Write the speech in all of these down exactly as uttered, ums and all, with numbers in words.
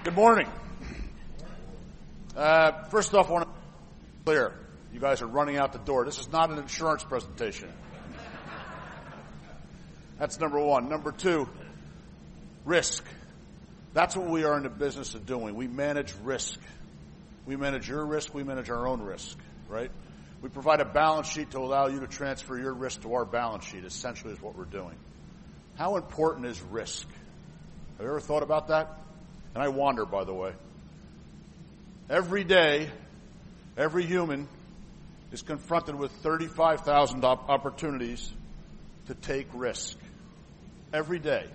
Good morning. Uh, first off, I want to be clear. You guys are running out the door. This is not an insurance presentation. That's number one. Number two, risk. That's what we are in the business of doing. We manage risk. We manage your risk. We manage our own risk, right? We provide a balance sheet to allow you to transfer your risk to our balance sheet, essentially is what we're doing. How important is risk? Have you ever thought about that? And I wander, by the way. Every day, every human is confronted with thirty-five thousand op- opportunities to take risk. Every day.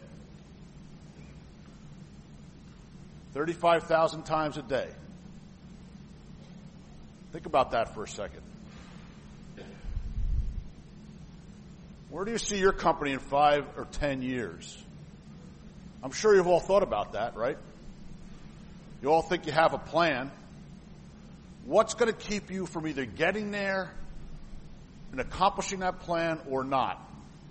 thirty-five thousand times a day. Think about that for a second. Where do you see your company in five or ten years? I'm sure you've all thought about that, right? You all think you have a plan. What's going to keep you from either getting there and accomplishing that plan or not?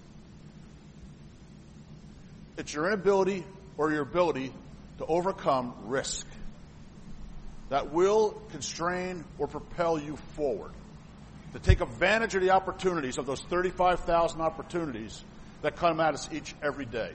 It's your inability or your ability to overcome risk that will constrain or propel you forward, to take advantage of the opportunities, of those thirty-five thousand opportunities that come at us each every day.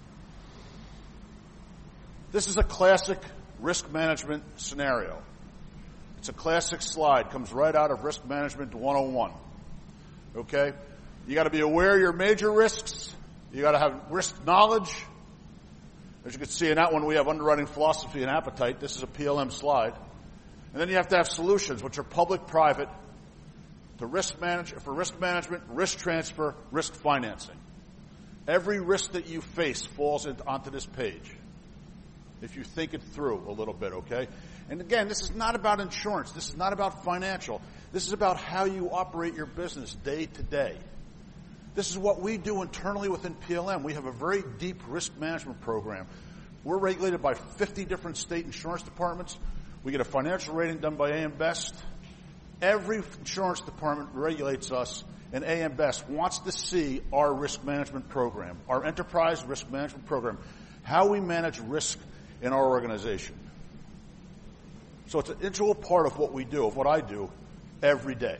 This is a classic risk management scenario. It's a classic slide, comes right out of Risk Management one oh one. Okay? You got to be aware of your major risks. You got to have risk knowledge. As you can see in that one, we have underwriting philosophy and appetite. This is a P L M slide. And then you have to have solutions, which are public-private, to risk manage, for risk management, risk transfer, risk financing. Every risk that you face falls into, onto this page, if you think it through a little bit, okay? And again, this is not about insurance. This is not about financial. This is about how you operate your business day to day. This is what we do internally within P L M. We have a very deep risk management program. We're regulated by fifty different state insurance departments. We get a financial rating done by A M Best. Every insurance department regulates us, and A M Best wants to see our risk management program, our enterprise risk management program, how we manage risk in our organization. So it's an integral part of what we do, of what I do every day.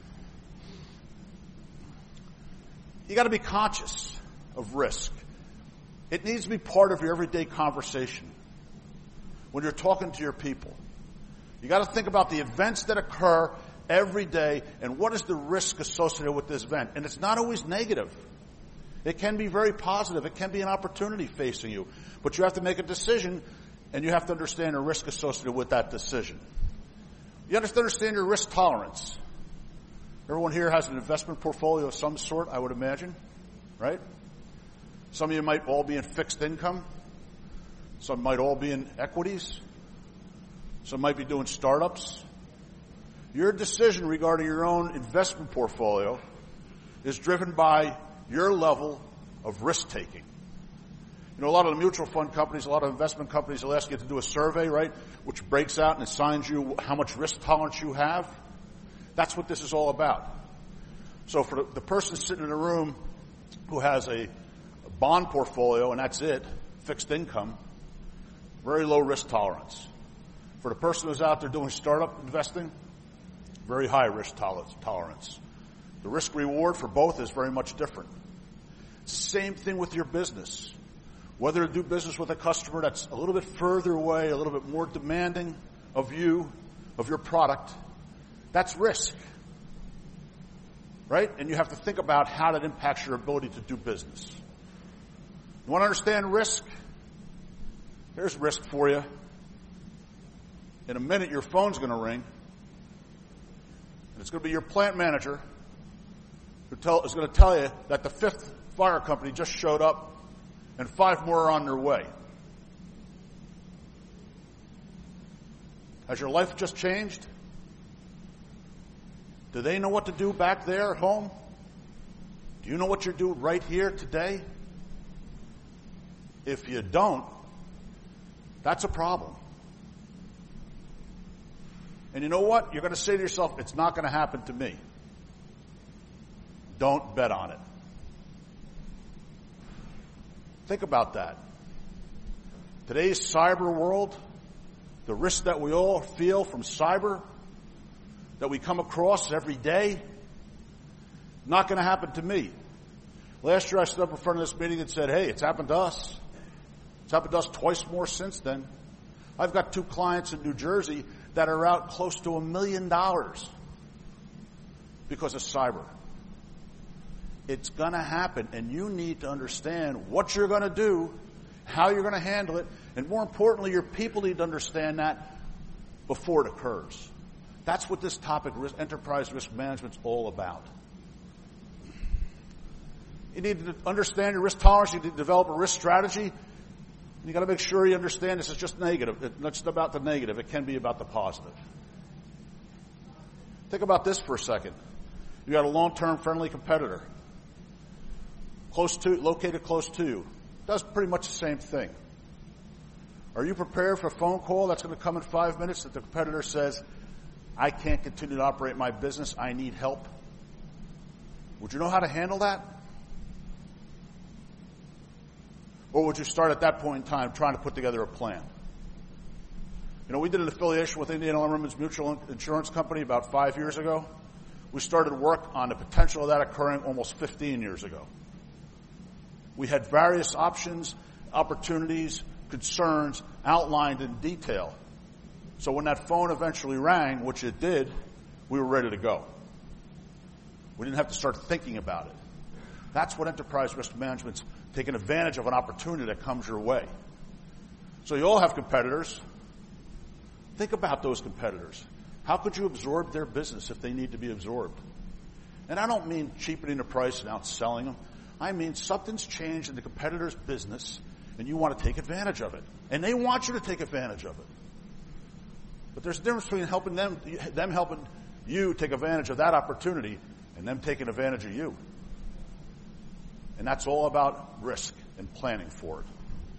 You got to be conscious of risk. It needs to be part of your everyday conversation when you're talking to your people. You got to think about the events that occur every day and what is the risk associated with this event. And it's not always negative. It can be very positive. It can be an opportunity facing you. But you have to make a decision, and you have to understand the risk associated with that decision. You have to understand your risk tolerance. Everyone here has an investment portfolio of some sort, I would imagine, right? Some of you might all be in fixed income. Some might all be in equities. Some might be doing startups. Your decision regarding your own investment portfolio is driven by your level of risk-taking. You know, a lot of the mutual fund companies, a lot of investment companies will ask you to do a survey, right, which breaks out and assigns you how much risk tolerance you have. That's what this is all about. So for the, the person sitting in a room who has a, a bond portfolio and that's it, fixed income, very low risk tolerance. For the person who's out there doing startup investing, very high risk tolerance. The risk reward for both is very much different. Same thing with your business. Whether to do business with a customer that's a little bit further away, a little bit more demanding of you, of your product, that's risk. Right? And you have to think about how that impacts your ability to do business. You want to understand risk? Here's risk for you. In a minute, your phone's going to ring. And it's going to be your plant manager who tell, is going to tell you that the fifth fire company just showed up and five more are on their way. Has your life just changed? Do they know what to do back there at home? Do you know what you're doing right here today? If you don't, that's a problem. And you know what? You're going to say to yourself, it's not going to happen to me. Don't bet on it. Think about that. Today's cyber world, the risk that we all feel from cyber, that we come across every day, not going to happen to me. Last year I stood up in front of this meeting and said, hey, it's happened to us. It's happened to us twice more since then. I've got two clients in New Jersey that are out close to a million dollars because of cyber. It's going to happen, and you need to understand what you're going to do, how you're going to handle it, and more importantly, your people need to understand that before it occurs. That's what this topic, enterprise risk management, is all about. You need to understand your risk tolerance. You need to develop a risk strategy. You got to make sure you understand this is just negative. It's not just about the negative. It can be about the positive. Think about this for a second. You got a long-term friendly competitor, close to, located close to you, does pretty much the same thing. Are you prepared for a phone call that's going to come in five minutes that the competitor says, I can't continue to operate my business, I need help? Would you know how to handle that? Or would you start at that point in time trying to put together a plan? You know, we did an affiliation with Indian Women's Mutual Insurance Company about five years ago. We started work on the potential of that occurring almost fifteen years ago. We had various options, opportunities, concerns outlined in detail. So when that phone eventually rang, which it did, we were ready to go. We didn't have to start thinking about it. That's what enterprise risk management's taking advantage of an opportunity that comes your way. So you all have competitors. Think about those competitors. How could you absorb their business if they need to be absorbed? And I don't mean cheapening the price and outselling them. I mean something's changed in the competitor's business and you want to take advantage of it. And they want you to take advantage of it. But there's a difference between helping them, them helping you take advantage of that opportunity and them taking advantage of you. And that's all about risk and planning for it.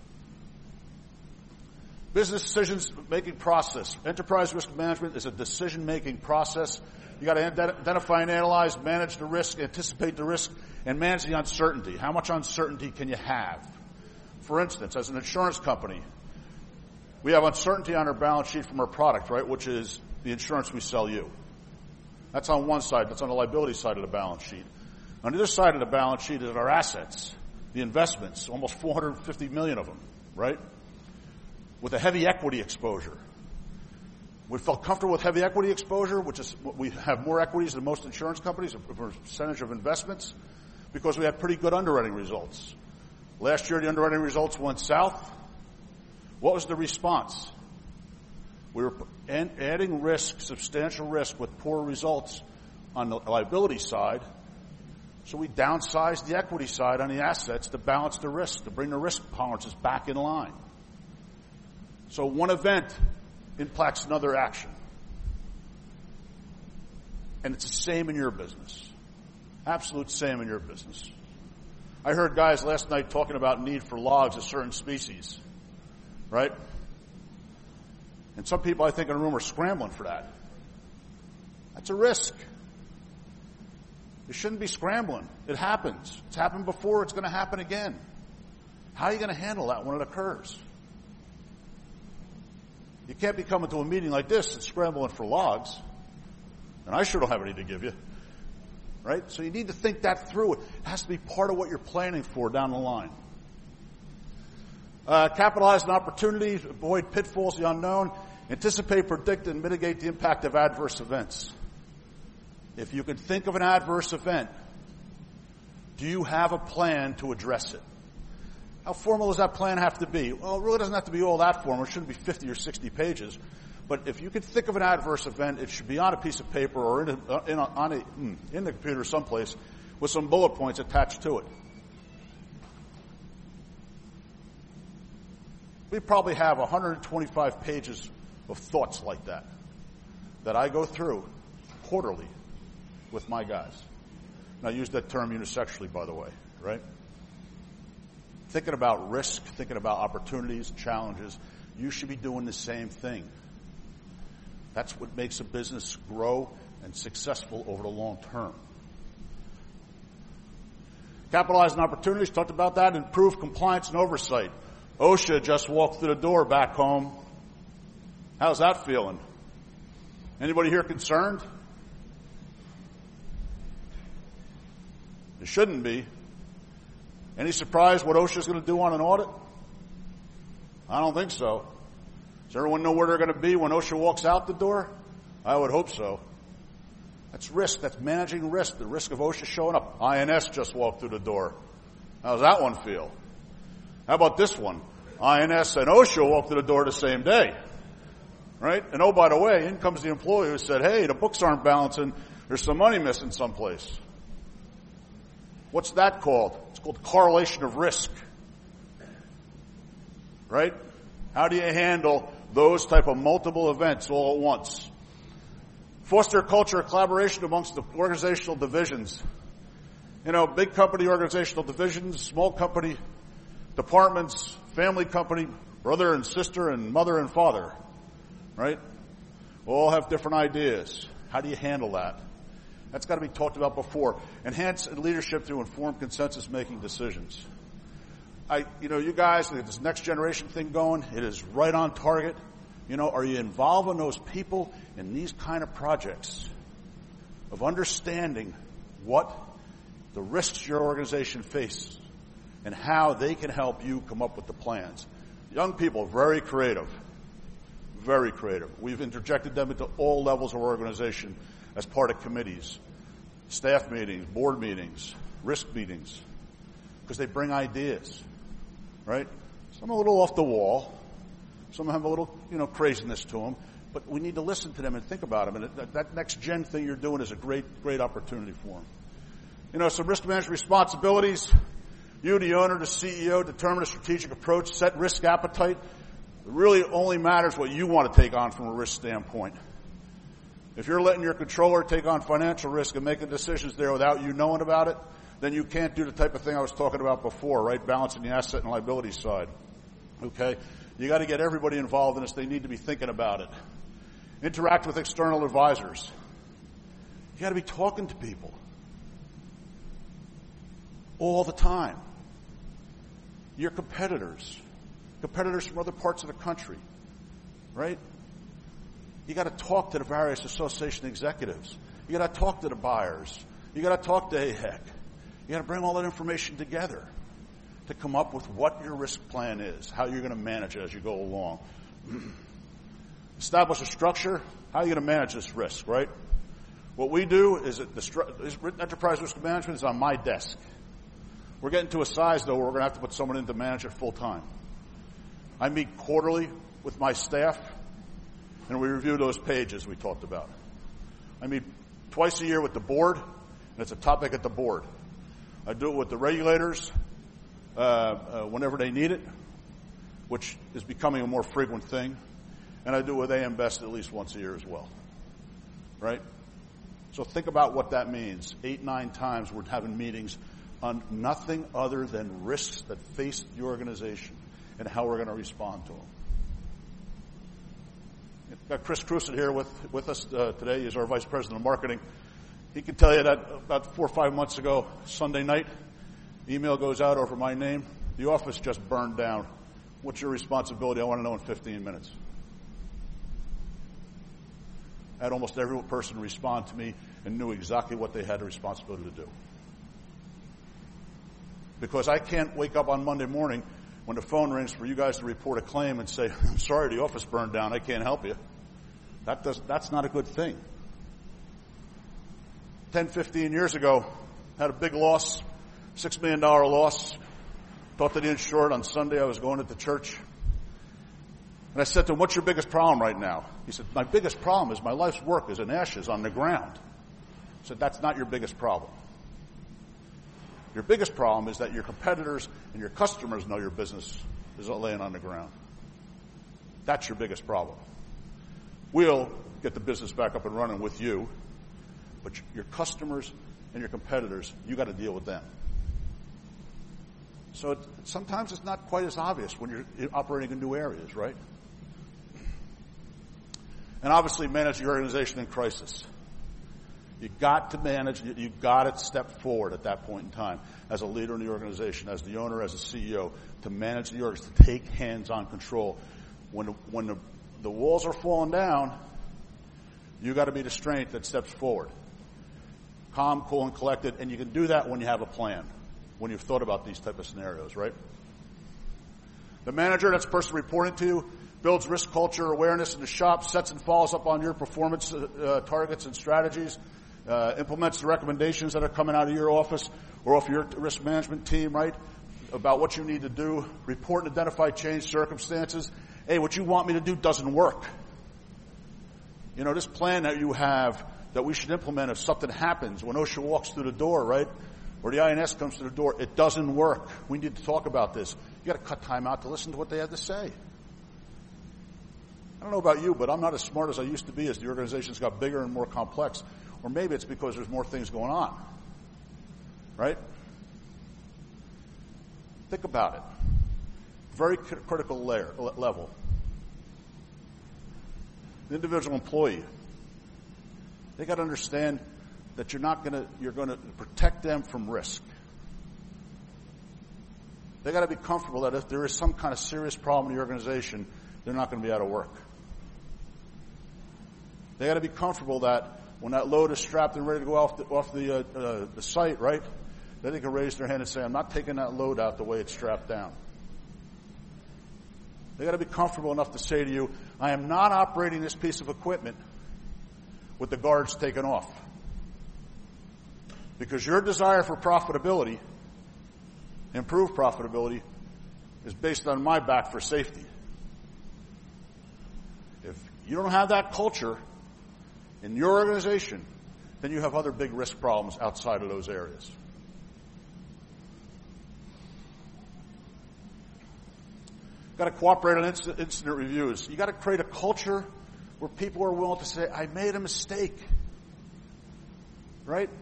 Business decisions making process. Enterprise risk management is a decision making process. You got to identify and analyze, manage the risk, anticipate the risk, and manage the uncertainty. How much uncertainty can you have? For instance, as an insurance company, we have uncertainty on our balance sheet from our product, right, which is the insurance we sell you. That's on one side. That's on the liability side of the balance sheet. On the other side of the balance sheet is our assets, the investments, almost four hundred fifty million of them, right? With a heavy equity exposure. We felt comfortable with heavy equity exposure, which is we have more equities than most insurance companies, a percentage of investments, because we had pretty good underwriting results. Last year, the underwriting results went south. What was the response? We were adding risk, substantial risk, with poor results on the liability side. So we downsized the equity side on the assets to balance the risk, to bring the risk tolerances back in line. So one event impacts another action. And it's the same in your business. Absolute same in your business. I heard guys last night talking about need for logs of certain species, right? And some people, I think, in the room are scrambling for that. That's a risk. You shouldn't be scrambling. It happens. It's happened before. It's going to happen again. How are you going to handle that when it occurs? You can't be coming to a meeting like this and scrambling for logs. And I sure don't have any to give you. Right? So you need to think that through. It has to be part of what you're planning for down the line. Uh, capitalize on opportunities, avoid pitfalls, the unknown, anticipate, predict, and mitigate the impact of adverse events. If you can think of an adverse event, do you have a plan to address it? How formal does that plan have to be? Well, it really doesn't have to be all that formal. It shouldn't be fifty or sixty pages. But if you can think of an adverse event, it should be on a piece of paper or in, a, in, a, on a, in the computer someplace with some bullet points attached to it. We probably have one hundred twenty-five pages of thoughts like that that I go through quarterly with my guys. And I use that term unisexually, by the way, right? Thinking about risk, thinking about opportunities, challenges, you should be doing the same thing. That's what makes a business grow and successful over the long term. Capitalize on opportunities, talked about that. Improve compliance and oversight. OSHA just walked through the door back home. How's that feeling? Anybody here concerned? It shouldn't be. Any surprise what OSHA's going to do on an audit? I don't think so. Does everyone know where they're going to be when OSHA walks out the door? I would hope so. That's risk. That's managing risk. The risk of OSHA showing up. I N S just walked through the door. How's that one feel? How about this one? I N S and OSHA walked through the door the same day. Right? And oh, by the way, in comes the employee who said, hey, the books aren't balancing. There's some money missing someplace. What's that called? It's called correlation of risk. Right? How do you handle those type of multiple events all at once? Foster a culture of collaboration amongst the organizational divisions. You know, big company organizational divisions, small company departments, family company, brother and sister and mother and father. Right? We all have different ideas. How do you handle that? That's got to be talked about before. Enhance leadership through informed consensus-making decisions. I, you know, you guys, this next generation thing going, it is right on target. You know, are you involving those people in these kind of projects of understanding what the risks your organization faces and how they can help you come up with the plans? Young people, very creative. Very creative. We've interjected them into all levels of our organization as part of committees, staff meetings, board meetings, risk meetings, because they bring ideas, right? Some are a little off the wall. Some have a little, you know, craziness to them. But we need to listen to them and think about them. And that, that next gen thing you're doing is a great, great opportunity for them. You know, some risk management responsibilities. You, the owner, the C E O, determine a strategic approach, set risk appetite. It really only matters what you want to take on from a risk standpoint. If you're letting your controller take on financial risk and making decisions there without you knowing about it, then you can't do the type of thing I was talking about before, right? Balancing the asset and liability side. Okay? You got to get everybody involved in this. They need to be thinking about it. Interact with external advisors. You got to be talking to people all the time. Your competitors. Competitors from other parts of the country, right? You got to talk to the various association executives. You got to talk to the buyers. You got to talk to A H E C. You got to bring all that information together to come up with what your risk plan is, how you're going to manage it as you go along. Establish a structure. How are you going to manage this risk, right? What we do is that the stru- enterprise risk management is on my desk. We're getting to a size, though, where we're going to have to put someone in to manage it full time. I meet quarterly with my staff, and we review those pages we talked about. I meet twice a year with the board, and it's a topic at the board. I do it with the regulators uh, uh, whenever they need it, which is becoming a more frequent thing, and I do it with A M Best at least once a year as well. Right? So think about what that means. Eight, nine times we're having meetings on nothing other than risks that face the organization and how we're going to respond to them. We've got Chris Cruson here with, with us uh, today. He's our Vice President of Marketing. He can tell you that about four or five months ago, Sunday night, email goes out over my name. The office just burned down. What's your responsibility? I want to know in fifteen minutes. I had almost every person respond to me and knew exactly what they had a responsibility to do. Because I can't wake up on Monday morning when the phone rings for you guys to report a claim and say, I'm sorry, the office burned down, I can't help you. That does, that's not a good thing. ten, fifteen years ago, had a big loss, six million dollars loss. Thought that the insured on Sunday, I was going to the church. And I said to him, what's your biggest problem right now? He said, my biggest problem is my life's work is in ashes on the ground. I said, that's not your biggest problem. Your biggest problem is that your competitors and your customers know your business is laying on the ground. That's your biggest problem. We'll get the business back up and running with you, but your customers and your competitors, you got to deal with them. So it, sometimes it's not quite as obvious when you're operating in new areas, right? And obviously manage your organization in crisis. You got to manage, you got to step forward at that point in time as a leader in the organization, as the owner, as a C E O, to manage the org, to take hands-on control when, when the the walls are falling down, you got to be the strength that steps forward. Calm, cool, and collected, and you can do that when you have a plan, when you've thought about these type of scenarios, right? The manager, that's the person reporting to you, builds risk culture awareness in the shop, sets and follows up on your performance uh, targets and strategies, uh, implements the recommendations that are coming out of your office or off your risk management team, right, about what you need to do, report and identify changed circumstances. Hey, what you want me to do doesn't work. You know, this plan that you have that we should implement if something happens, when OSHA walks through the door, right, or the I N S comes through the door, it doesn't work. We need to talk about this. You got to cut time out to listen to what they have to say. I don't know about you, but I'm not as smart as I used to be as the organization's got bigger and more complex. Or maybe it's because there's more things going on. Right? Think about it. Very critical layer, level. The individual employee, they got to understand that you're not going to, you're going to protect them from risk. They got to be comfortable that if there is some kind of serious problem in the organization, they're not going to be out of work. They got to be comfortable that when that load is strapped and ready to go off the, off the, uh, uh, the site, right, that they can raise their hand and say, I'm not taking that load out the way it's strapped down. They got to be comfortable enough to say to you, I am not operating this piece of equipment with the guards taken off. Because your desire for profitability, improved profitability, is based on my back for safety. If you don't have that culture in your organization, then you have other big risk problems outside of those areas. Got to cooperate on incident, incident reviews. You got to create a culture where people are willing to say, I made a mistake. Right?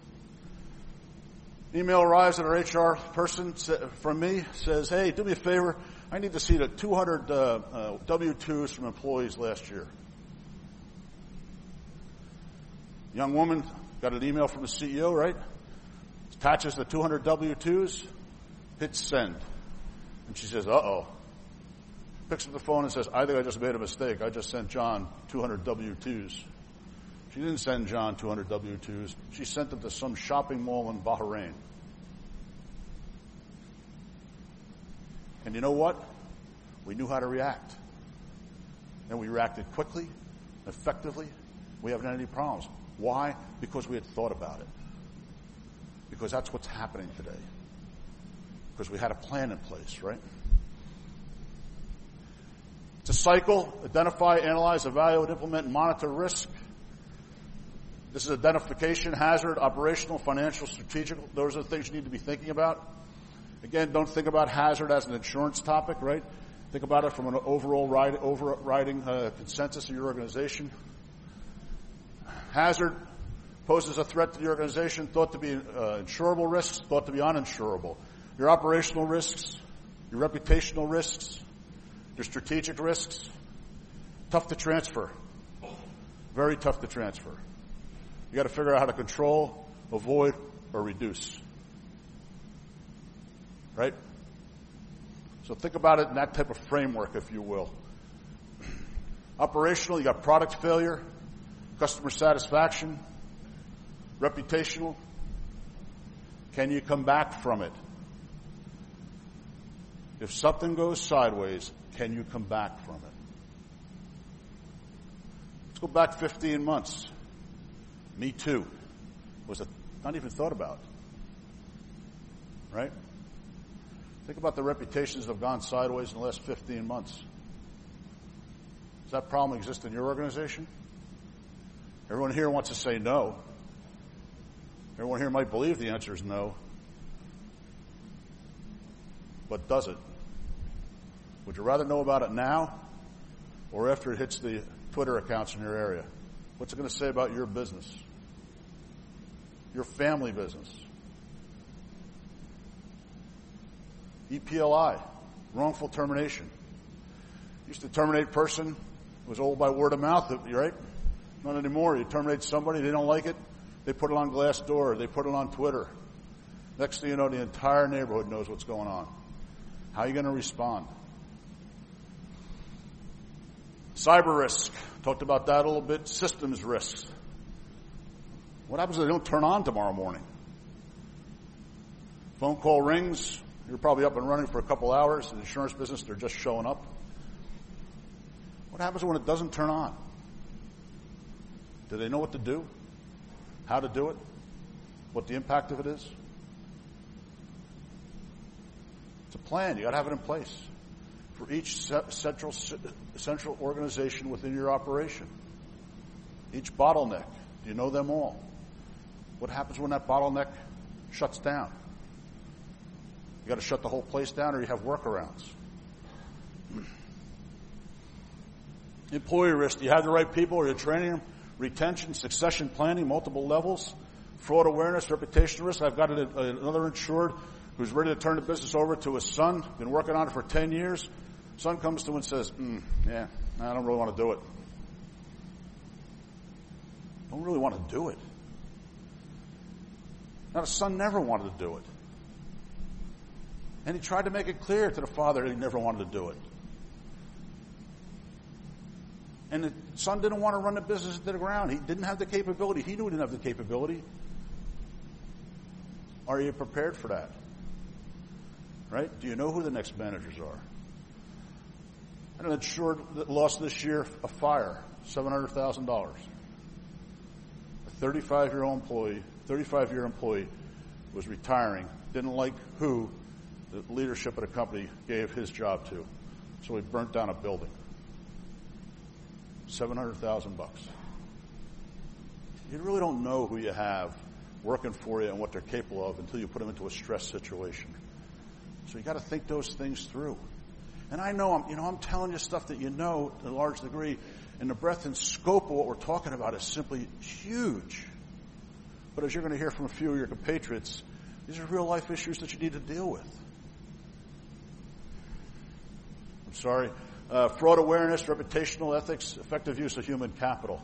Email arrives at our H R person from me, says, hey, do me a favor. I need to see the two hundred uh, uh, W two's from employees last year. Young woman got an email from the C E O, right? Attaches the two hundred W two's, hits send. And she says, uh-oh. Picks up the phone and says, I think I just made a mistake. I just sent John two hundred W two's. She didn't send John two hundred W two's. She sent them to some shopping mall in Bahrain. And you know what? We knew how to react. And we reacted quickly, effectively. We haven't had any problems. Why? Because we had thought about it. Because that's what's happening today. Because we had a plan in place, right? It's a cycle. Identify, analyze, evaluate, implement, and monitor risk. This is identification, hazard, operational, financial, strategic. Those are the things you need to be thinking about. Again, don't think about hazard as an insurance topic, right? Think about it from an overall ride, overriding uh, consensus of your organization. Hazard poses a threat to the organization, thought to be uh, insurable risks, thought to be uninsurable. Your operational risks, your reputational risks, your strategic risks, tough to transfer. Very tough to transfer. You got to figure out how to control, avoid, or reduce. Right? So think about it in that type of framework, if you will. Operational, you got product failure, customer satisfaction, reputational. Can you come back from it? If something goes sideways, can you come back from it? Let's go back fifteen months. Me too. Was a, not even thought about. Right? Think about the reputations that have gone sideways in the last fifteen months. Does that problem exist in your organization? Everyone here wants to say no. Everyone here might believe the answer is no. But does it? Would you rather know about it now or after it hits the Twitter accounts in your area? What's it going to say about your business? Your family business? E P L I, wrongful termination. Used to terminate a person, it was all by word of mouth, right? Not anymore. You terminate somebody, they don't like it, they put it on Glassdoor, they put it on Twitter. Next thing you know, the entire neighborhood knows what's going on. How are you going to respond? Cyber risk. Talked about that a little bit. Systems risks. What happens if they don't turn on tomorrow morning? Phone call rings. You're probably up and running for a couple hours. In the insurance business, they're just showing up. What happens when it doesn't turn on? Do they know what to do? How to do it? What the impact of it is? It's a plan. You got to have it in place for each central central organization within your operation. Each bottleneck. Do you know them all? What happens when that bottleneck shuts down? You got to shut the whole place down, or you have workarounds. Employee risk. Do you have the right people? Are you training them? Retention, succession planning, multiple levels. Fraud awareness, reputational risk. I've got a, a, another insured who's ready to turn the business over to his son. Been working on it for ten years. Son comes to him and says, mm, yeah, I don't really want to do it. Don't really want to do it. Now, the son never wanted to do it. And he tried to make it clear to the father that he never wanted to do it. And the son didn't want to run the business to the ground. He didn't have the capability. He knew he didn't have the capability. Are you prepared for that? Right? Do you know who the next managers are? I had an insured that lost this year a fire, seven hundred thousand dollars. A thirty-five-year-old employee, thirty-five-year employee was retiring, didn't like who the leadership of the company gave his job to. So he burnt down a building. seven hundred thousand bucks. You really don't know who you have working for you and what they're capable of until you put them into a stress situation. So you got to think those things through. And I know I'm, you know, I'm telling you stuff that you know to a large degree, and the breadth and scope of what we're talking about is simply huge. But as you're going to hear from a few of your compatriots, these are real life issues that you need to deal with. I'm sorry. Uh, fraud awareness, reputational ethics, effective use of human capital.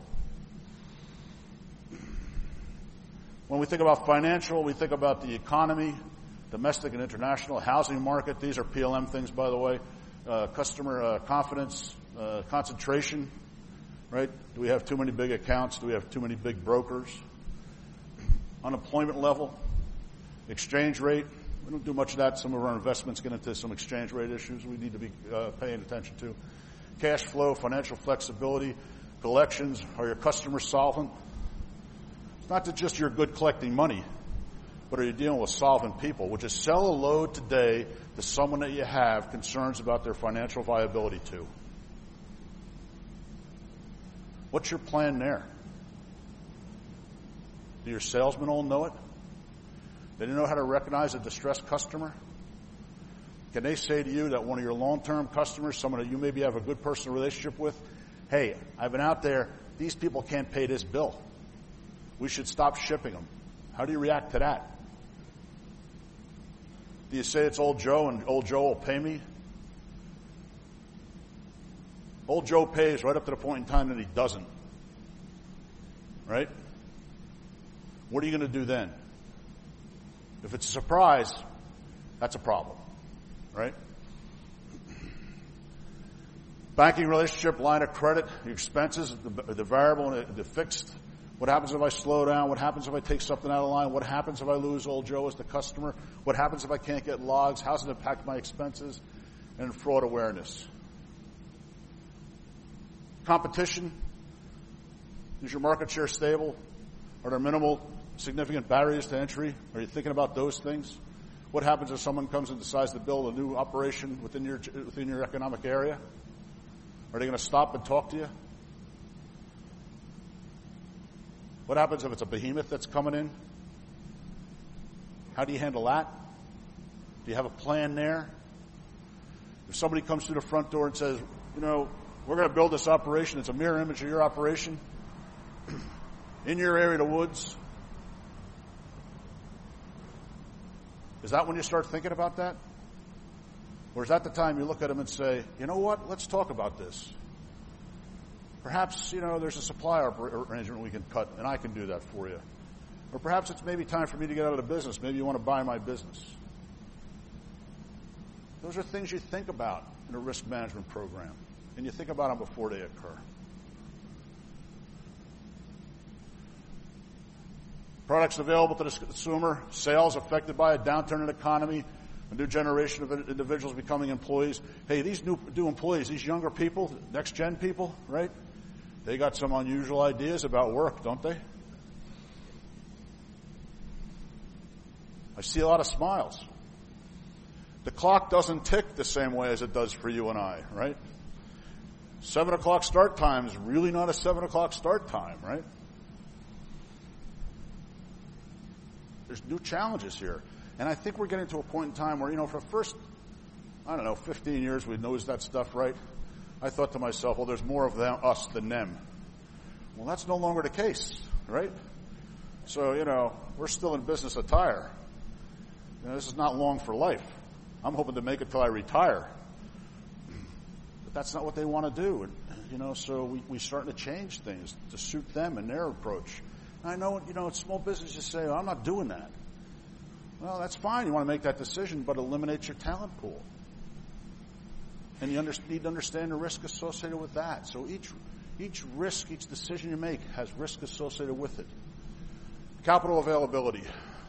When we think about financial, we think about the economy, domestic and international, housing market. These are P L M things, by the way. Uh, customer uh, confidence, uh, concentration, right? Do we have too many big accounts? Do we have too many big brokers? Unemployment level, exchange rate. We don't do much of that. Some of our investments get into some exchange rate issues we need to be uh, paying attention to. Cash flow, financial flexibility, collections. Are your customers solvent? It's not that just you're good collecting money, but are you dealing with solvent people? Would you sell a load today to someone that you have concerns about their financial viability to? What's your plan there? Do your salesmen all know it? They know how to recognize a distressed customer? Can they say to you that one of your long-term customers, someone that you maybe have a good personal relationship with, hey, I've been out there, these people can't pay this bill. We should stop shipping them. How do you react to that? Do you say it's old Joe and old Joe will pay me? Old Joe pays right up to the point in time that he doesn't. Right? What are you going to do then? If it's a surprise, that's a problem. Right? Banking relationship, line of credit, your expenses, the, the variable and the fixed. What happens if I slow down? What happens if I take something out of line? What happens if I lose old Joe as the customer? What happens if I can't get logs? How does it impact my expenses? And fraud awareness. Competition. Is your market share stable? Are there minimal significant barriers to entry? Are you thinking about those things? What happens if someone comes and decides to build a new operation within your within your economic area? Are they going to stop and talk to you? What happens if it's a behemoth that's coming in? How do you handle that? Do you have a plan there? If somebody comes through the front door and says, you know, we're going to build this operation, it's a mirror image of your operation, in your area of the woods, is that when you start thinking about that? Or is that the time you look at them and say, you know what, let's talk about this? Perhaps, you know, there's a supply arrangement we can cut, and I can do that for you. Or perhaps it's maybe time for me to get out of the business. Maybe you want to buy my business. Those are things you think about in a risk management program. and you think about them before they occur. Products available to the consumer, sales affected by a downturn in the economy, a new generation of individuals becoming employees. Hey, these new, new employees, these younger people, next-gen people, right? They got some unusual ideas about work, don't they? I see a lot of smiles. The clock doesn't tick the same way as it does for you and I, right? Seven o'clock start time is really not a seven o'clock start time, right? There's new challenges here. And I think we're getting to a point in time where, you know, for the first, I don't know, fifteen years we noticed that stuff, right? I thought to myself, well, there's more of them, us than them. Well, that's no longer the case, right? So, you know, we're still in business attire. You know, this is not long for life. I'm hoping to make it till I retire. But that's not what they want to do. And, you know, so we, we're starting to change things to suit them and their approach. And I know, you know, it's small business just say, oh, I'm not doing that. Well, that's fine. You want to make that decision, but eliminate your talent pool. And you under, need to understand the risk associated with that. So each each risk, each decision you make has risk associated with it. Capital availability.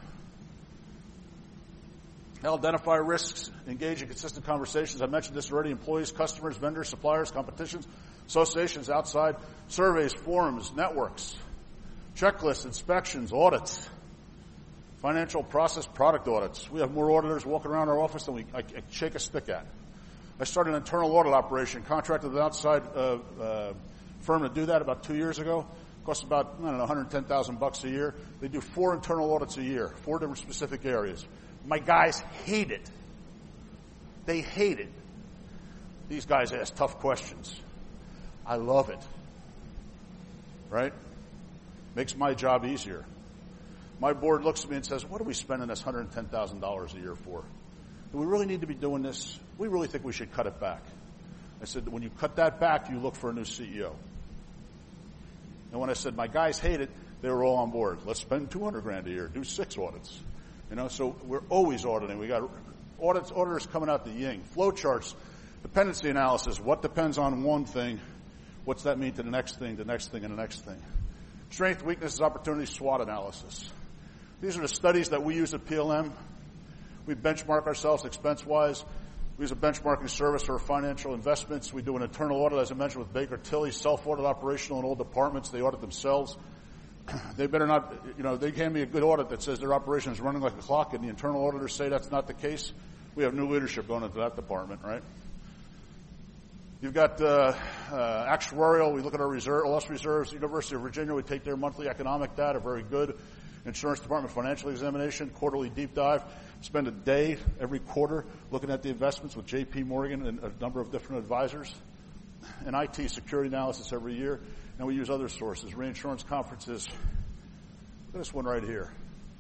Now identify risks, engage in consistent conversations. I mentioned this already. Employees, customers, vendors, suppliers, competitions, associations, outside, surveys, forums, networks, checklists, inspections, audits, financial process product audits. We have more auditors walking around our office than we I, I shake a stick at. I started an internal audit operation, contracted with an outside uh, uh, firm to do that about two years ago. It costs about, I don't know, one hundred ten thousand bucks a year. They do four internal audits a year, four different specific areas. My guys hate it. They hate it. These guys ask tough questions. I love it. Right? Makes my job easier. My board looks at me and says, what are we spending this one hundred ten thousand dollars a year for? Do we really need to be doing this? We really think we should cut it back. I said, when you cut that back, you look for a new C E O. And when I said my guys hate it, they were all on board. Let's spend two hundred grand a year, do six audits. You know, so we're always auditing. We got audits, auditors coming out the yin. Flow charts, dependency analysis. What depends on one thing? What's that mean to the next thing, the next thing, and the next thing? Strength, weaknesses, opportunities, SWOT analysis. These are the studies that we use at P L M. We benchmark ourselves expense-wise. We use a benchmarking service for financial investments. We do an internal audit, as I mentioned, with Baker Tilly, self-audit operational in all departments. They audit themselves. They better not, you know, they gave me a good audit that says their operation is running like a clock, and the internal auditors say that's not the case. We have new leadership going into that department, right? You've got uh, uh, actuarial. We look at our reserve, loss reserves. University of Virginia, we take their monthly economic data, very good. Insurance Department financial examination, quarterly deep dive. Spend a day every quarter looking at the investments with J P Morgan and a number of different advisors. And I T security analysis every year. And we use other sources, reinsurance conferences. Look at this one right here.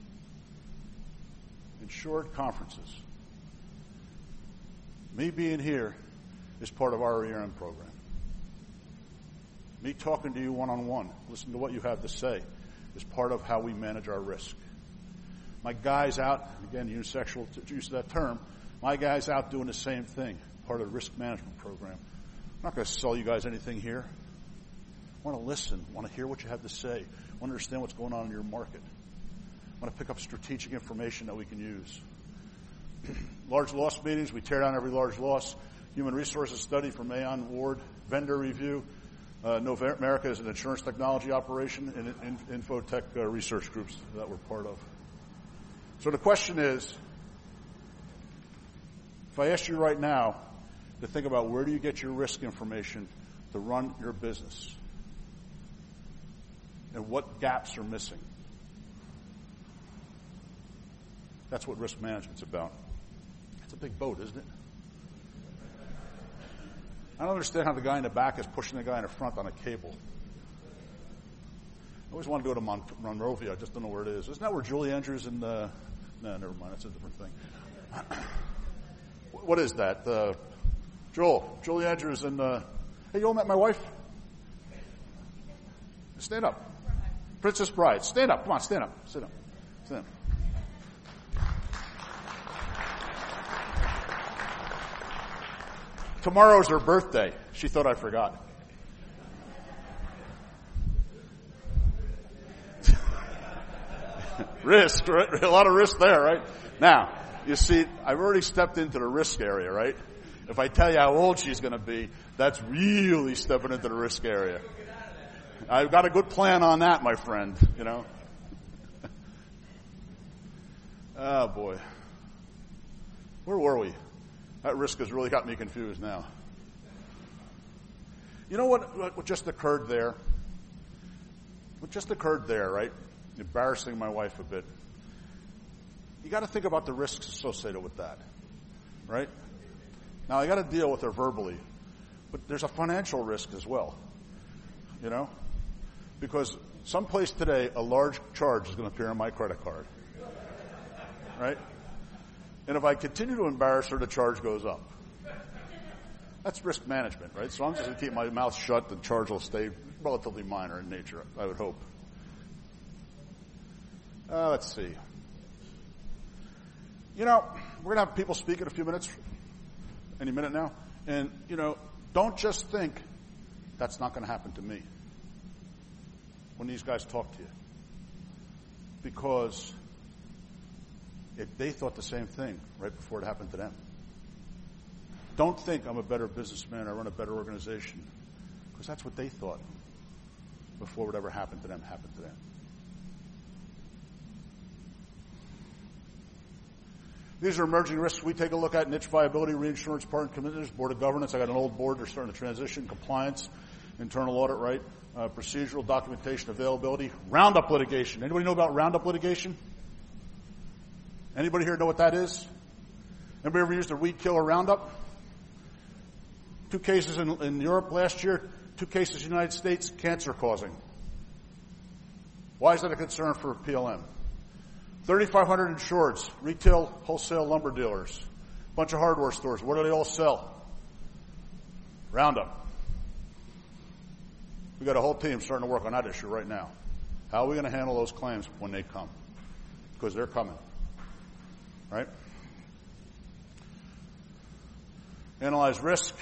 Insured conferences. Me being here is part of our E R M program. Me talking to you one-on-one, listen to what you have to say, is part of how we manage our risk. My guys out, again, unisexual use of that term, my guys out doing the same thing, part of the risk management program. I'm not going to sell you guys anything here. I want to listen, I want to hear what you have to say, I want to understand what's going on in your market. I want to pick up strategic information that we can use. Large loss meetings, we tear down every large loss. Human resources study from Aon Ward, vendor review. Uh, Nova America is an insurance technology operation and in, infotech uh, research groups that we're part of. So the question is, if I ask you right now to think about where do you get your risk information to run your business, and what gaps are missing? That's what risk management's about. It's a big boat, isn't it? I don't understand how the guy in the back is pushing the guy in the front on a cable. I always want to go to Mon- Monrovia. I just don't know where it is. Isn't that where Julie Andrews and, uh, no, never mind. That's a different thing. What is that? Uh, Joel, Julie Andrews and, uh, hey, you all met my wife? Stand up. Princess Bride. Stand up. Come on, stand up. Sit up. Stand up. Tomorrow's her birthday. She thought I forgot. Risk, right? A lot of risk there, right? Now, you see, I've already stepped into the risk area, right? If I tell you how old she's going to be, that's really stepping into the risk area. I've got a good plan on that, my friend, you know. Oh, boy. Where were we? That risk has really got me confused now. You know what, what just occurred there? What just occurred there, right? Embarrassing my wife a bit. You got to think about the risks associated with that, right? Now, I got to deal with her verbally, but there's a financial risk as well, you know? Because someplace today, a large charge is going to appear on my credit card, right? And if I continue to embarrass her, the charge goes up. That's risk management, right? So I'm just going to keep my mouth shut. The charge will stay relatively minor in nature, I would hope. Uh, let's see. You know, we're going to have people speak in a few minutes, any minute now. And, you know, don't just think that's not going to happen to me when these guys talk to you. Because it, they thought the same thing right before it happened to them. Don't think I'm a better businessman, I run a better organization. Because that's what they thought before whatever happened to them happened to them. These are emerging risks we take a look at: niche viability, reinsurance, partner commitments, board of governance. I got an old board. They're starting to transition. Compliance, internal audit, right? Uh, procedural, documentation, availability. Roundup litigation. Anybody know about Roundup litigation? Anybody here know what that is? Anybody ever used a weed killer Roundup? Two cases in, in Europe last year. Two cases in the United States, cancer causing. Why is that a concern for P L M? thirty-five hundred insureds, retail, wholesale lumber dealers, bunch of hardware stores. What do they all sell? Roundup. We got a whole team starting to work on that issue right now. How are we going to handle those claims when they come? Because they're coming, right? Analyze risk.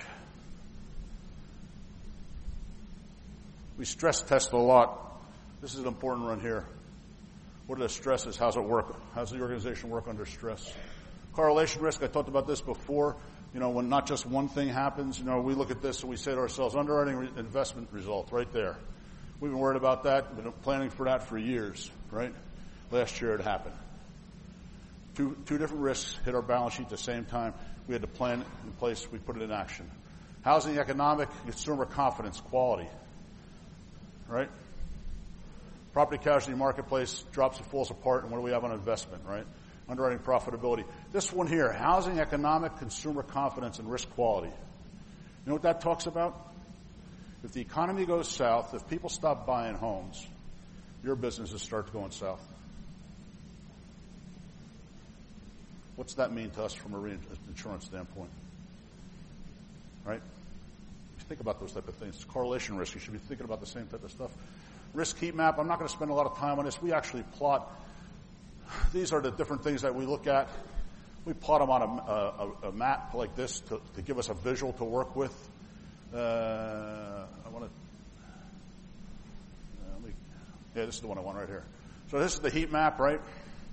We stress test a lot. This is an important one here. What are the stresses? How's it work? How's the organization work under stress? Correlation risk, I talked about this before. You know, when not just one thing happens, you know, we look at this and we say to ourselves, underwriting re- investment result, right there. We've been worried about that, been planning for that for years, right? Last year it happened. Two, two different risks hit our balance sheet at the same time. We had the plan in place, we put it in action. Housing, economic, consumer confidence, quality, right? Property casualty marketplace drops and falls apart, and what do we have on investment, right? Underwriting profitability. This one here, housing, economic, consumer confidence, and risk quality. You know what that talks about? If the economy goes south, if people stop buying homes, your businesses start going south. What's that mean to us from a reinsurance standpoint? Right? Think about those type of things. It's correlation risk. You should be thinking about the same type of stuff. Risk heat map. I'm not going to spend a lot of time on this. We actually plot. These are the different things that we look at. We plot them on a, a, a map like this to, to give us a visual to work with. Uh, I want to. Uh, yeah, this is the one I want right here. So this is the heat map, right?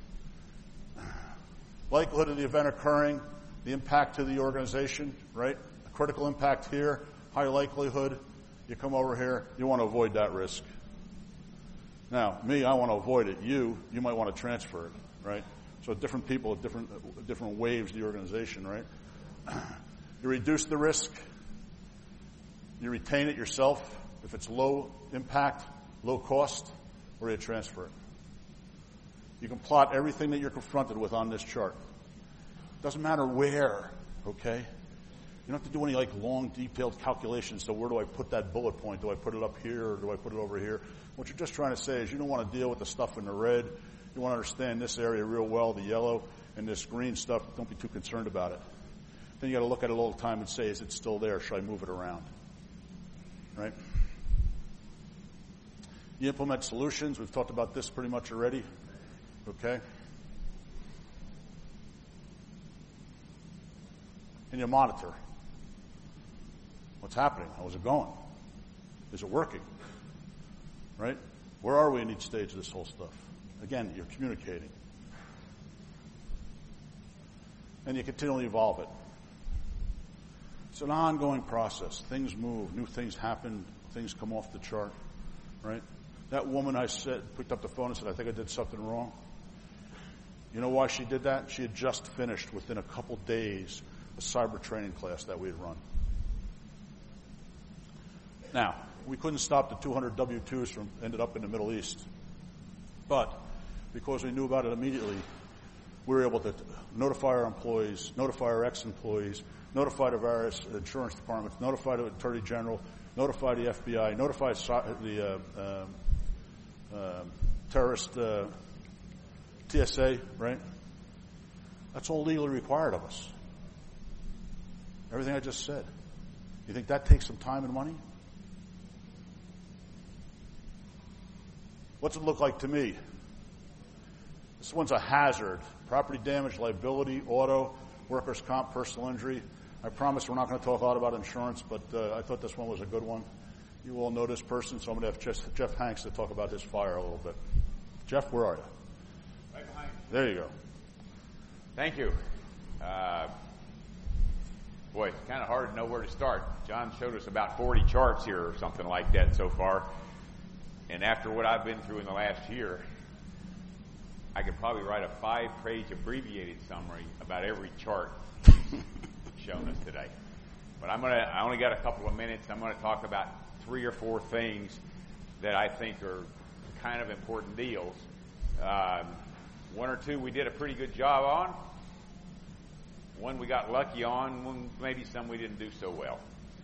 Likelihood of the event occurring, the impact to the organization, right? A critical impact here, high likelihood. You come over here, you want to avoid that risk. Now, me, I want to avoid it. You, you might want to transfer it, right? So different people at different different waves of the organization, right? You reduce the risk. You retain it yourself if it's low impact, low cost, or you transfer it. You can plot everything that you're confronted with on this chart. Doesn't matter where, okay? You don't have to do any like long, detailed calculations. So where do I put that bullet point? Do I put it up here or do I put it over here? What you're just trying to say is you don't want to deal with the stuff in the red. You want to understand this area real well, the yellow, and this green stuff. Don't be too concerned about it. Then you got to look at it all the time and say, is it still there? Should I move it around? Right? You implement solutions. We've talked about this pretty much already. Okay? And you monitor. What's happening? How is it going? Is it working? Right? Where are we in each stage of this whole stuff? Again, you're communicating. And you continually evolve it. It's an ongoing process. Things move. New things happen. Things come off the chart. Right? That woman I said, picked up the phone and said, I think I did something wrong. You know why she did that? She had just finished, within a couple days, a cyber training class that we had run. Now, we couldn't stop the two hundred W two's from ended up in the Middle East. But because we knew about it immediately, we were able to notify our employees, notify our ex-employees, notify the various insurance departments, notify the Attorney General, notify the F B I, notify the uh, uh, uh, terrorist uh, T S A, right? That's all legally required of us. Everything I just said. You think that takes some time and money? What's it look like to me? This one's a hazard. Property damage, liability, auto, workers' comp, personal injury. I promise we're not going to talk a lot about insurance, but uh, I thought this one was a good one. You all know this person, so I'm going to have Jeff, Jeff Hanks to talk about his fire a little bit. Jeff, where are you? Right behind you. There you go. Thank you. Uh, boy, it's kind of hard to know where to start. John showed us about forty charts here or something like that so far. And after what I've been through in the last year, I could probably write a five-page abbreviated summary about every chart shown us today. But I'm gonna, I only got a couple of minutes. I'm going to talk about three or four things that I think are kind of important deals. Um, one or two we did a pretty good job on. One we got lucky on. One, maybe some we didn't do so well.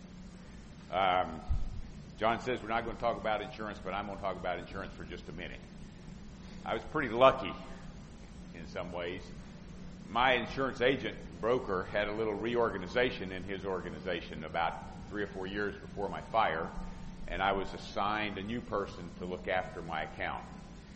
Um, John says we're not going to talk about insurance, but I'm going to talk about insurance for just a minute. I was pretty lucky in some ways. My insurance agent broker had a little reorganization in his organization about three or four years before my fire, and I was assigned a new person to look after my account.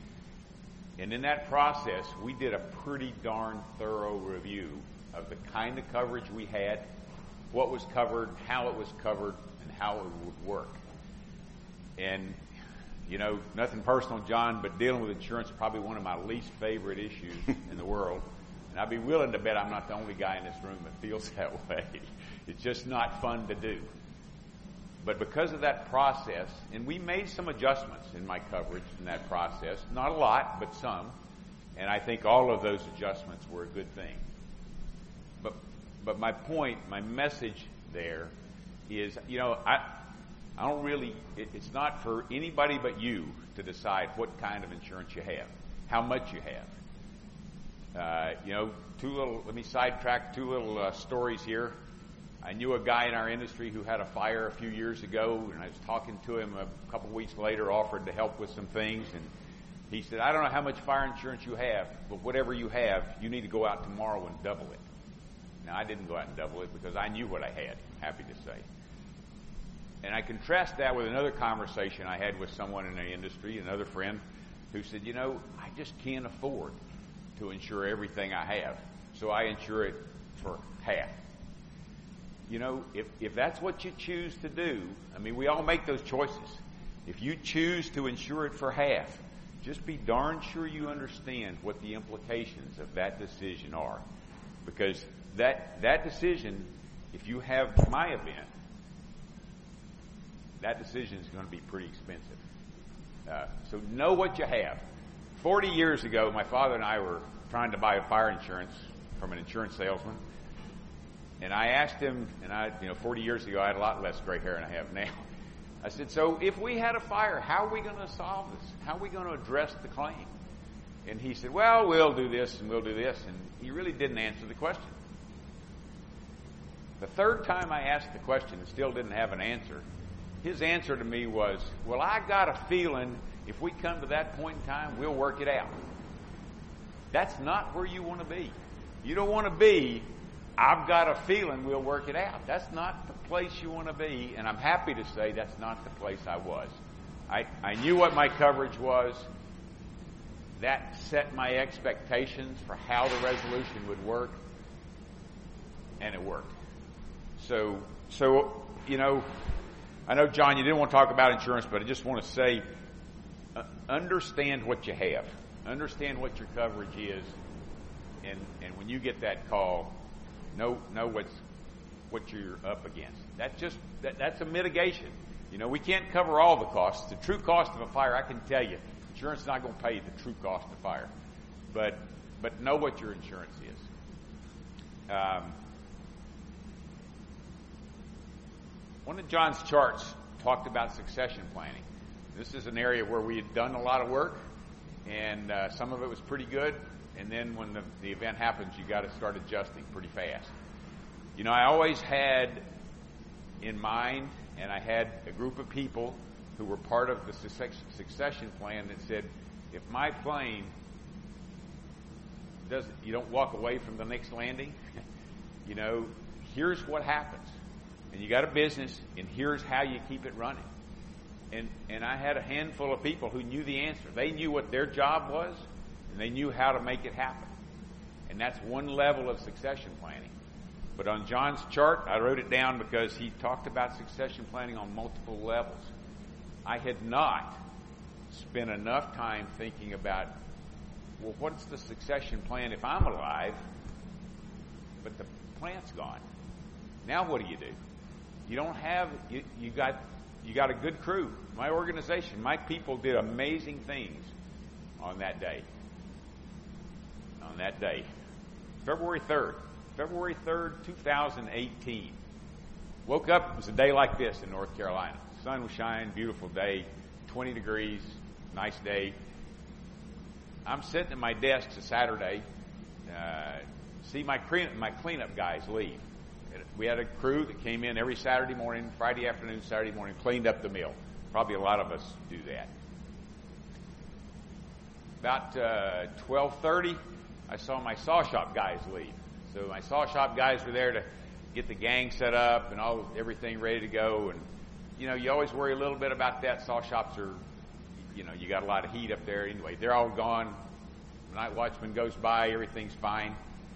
And in that process, we did a pretty darn thorough review of the kind of coverage we had, what was covered, how it was covered, and how it would work. And, you know, nothing personal, John, but dealing with insurance is probably one of my least favorite issues in the world. And I'd be willing to bet I'm not the only guy in this room that feels that way. It's just not fun to do. But because of that process, and we made some adjustments in my coverage in that process, not a lot, but some, and I think all of those adjustments were a good thing. But, but my point, my message there is, you know, I... I don't really, it, it's not for anybody but you to decide what kind of insurance you have, how much you have. Uh, you know, two little, let me sidetrack two little uh, stories here. I knew a guy in our industry who had a fire a few years ago, and I was talking to him a couple of weeks later, offered to help with some things, and he said, I don't know how much fire insurance you have, but whatever you have, you need to go out tomorrow and double it. Now, I didn't go out and double it because I knew what I had, I'm happy to say. And I contrast that with another conversation I had with someone in the industry, another friend, who said, you know, I just can't afford to insure everything I have, so I insure it for half. You know, if, if that's what you choose to do, I mean, we all make those choices. If you choose to insure it for half, just be darn sure you understand what the implications of that decision are. Because that, that decision, if you have my event, that decision is going to be pretty expensive. Uh, so know what you have. Forty years ago, my father and I were trying to buy fire insurance from an insurance salesman. And I asked him, and I, you know, forty years ago, I had a lot less gray hair than I have now. I said, so if we had a fire, how are we going to solve this? How are we going to address the claim? And he said, well, we'll do this and we'll do this. And he really didn't answer the question. The third time I asked the question and still didn't have an answer, his answer to me was, well, I got a feeling if we come to that point in time, we'll work it out. That's not where you want to be. You don't want to be, I've got a feeling we'll work it out. That's not the place you want to be, and I'm happy to say that's not the place I was. I, I knew what my coverage was. That set my expectations for how the resolution would work, and it worked. So, so you know, I know, John, you didn't want to talk about insurance, but I just want to say, uh, understand what you have. Understand what your coverage is. And, and when you get that call, know, know what's, what you're up against. That's just, that, that's a mitigation. You know, we can't cover all the costs. The true cost of a fire, I can tell you, insurance is not going to pay the true cost of fire. But, but know what your insurance is. Um, one of John's charts talked about succession planning. This is an area where we had done a lot of work, and uh, some of it was pretty good. And then when the, the event happens, you got to start adjusting pretty fast. You know, I always had in mind, and I had a group of people who were part of the succession plan that said, if my plane doesn't, you don't walk away from the next landing, you know, here's what happens. And you got a business, and here's how you keep it running. And and I had a handful of people who knew the answer. They knew what their job was, and they knew how to make it happen. And that's one level of succession planning. But on John's chart, I wrote it down because he talked about succession planning on multiple levels. I had not spent enough time thinking about, well, what's the succession plan if I'm alive, but the plant's gone? Now what do you do? You don't have, you, you got, you got a good crew. My organization, my people did amazing things on that day. On that day. February third. February third, two thousand eighteen. Woke up, it was a day like this in North Carolina. Sun was shining, beautiful day, twenty degrees, nice day. I'm sitting at my desk, it's a Saturday, uh, see my clean, my cleanup guys leave. We had a crew that came in every Saturday morning, Friday afternoon, Saturday morning, cleaned up the mill. Probably a lot of us do that. About uh, twelve thirty, I saw my saw shop guys leave. So my saw shop guys were there to get the gang set up and all everything ready to go. And, you know, you always worry a little bit about that. Saw shops are, you know, you got a lot of heat up there. Anyway, they're all gone. The night watchman goes by. Everything's fine.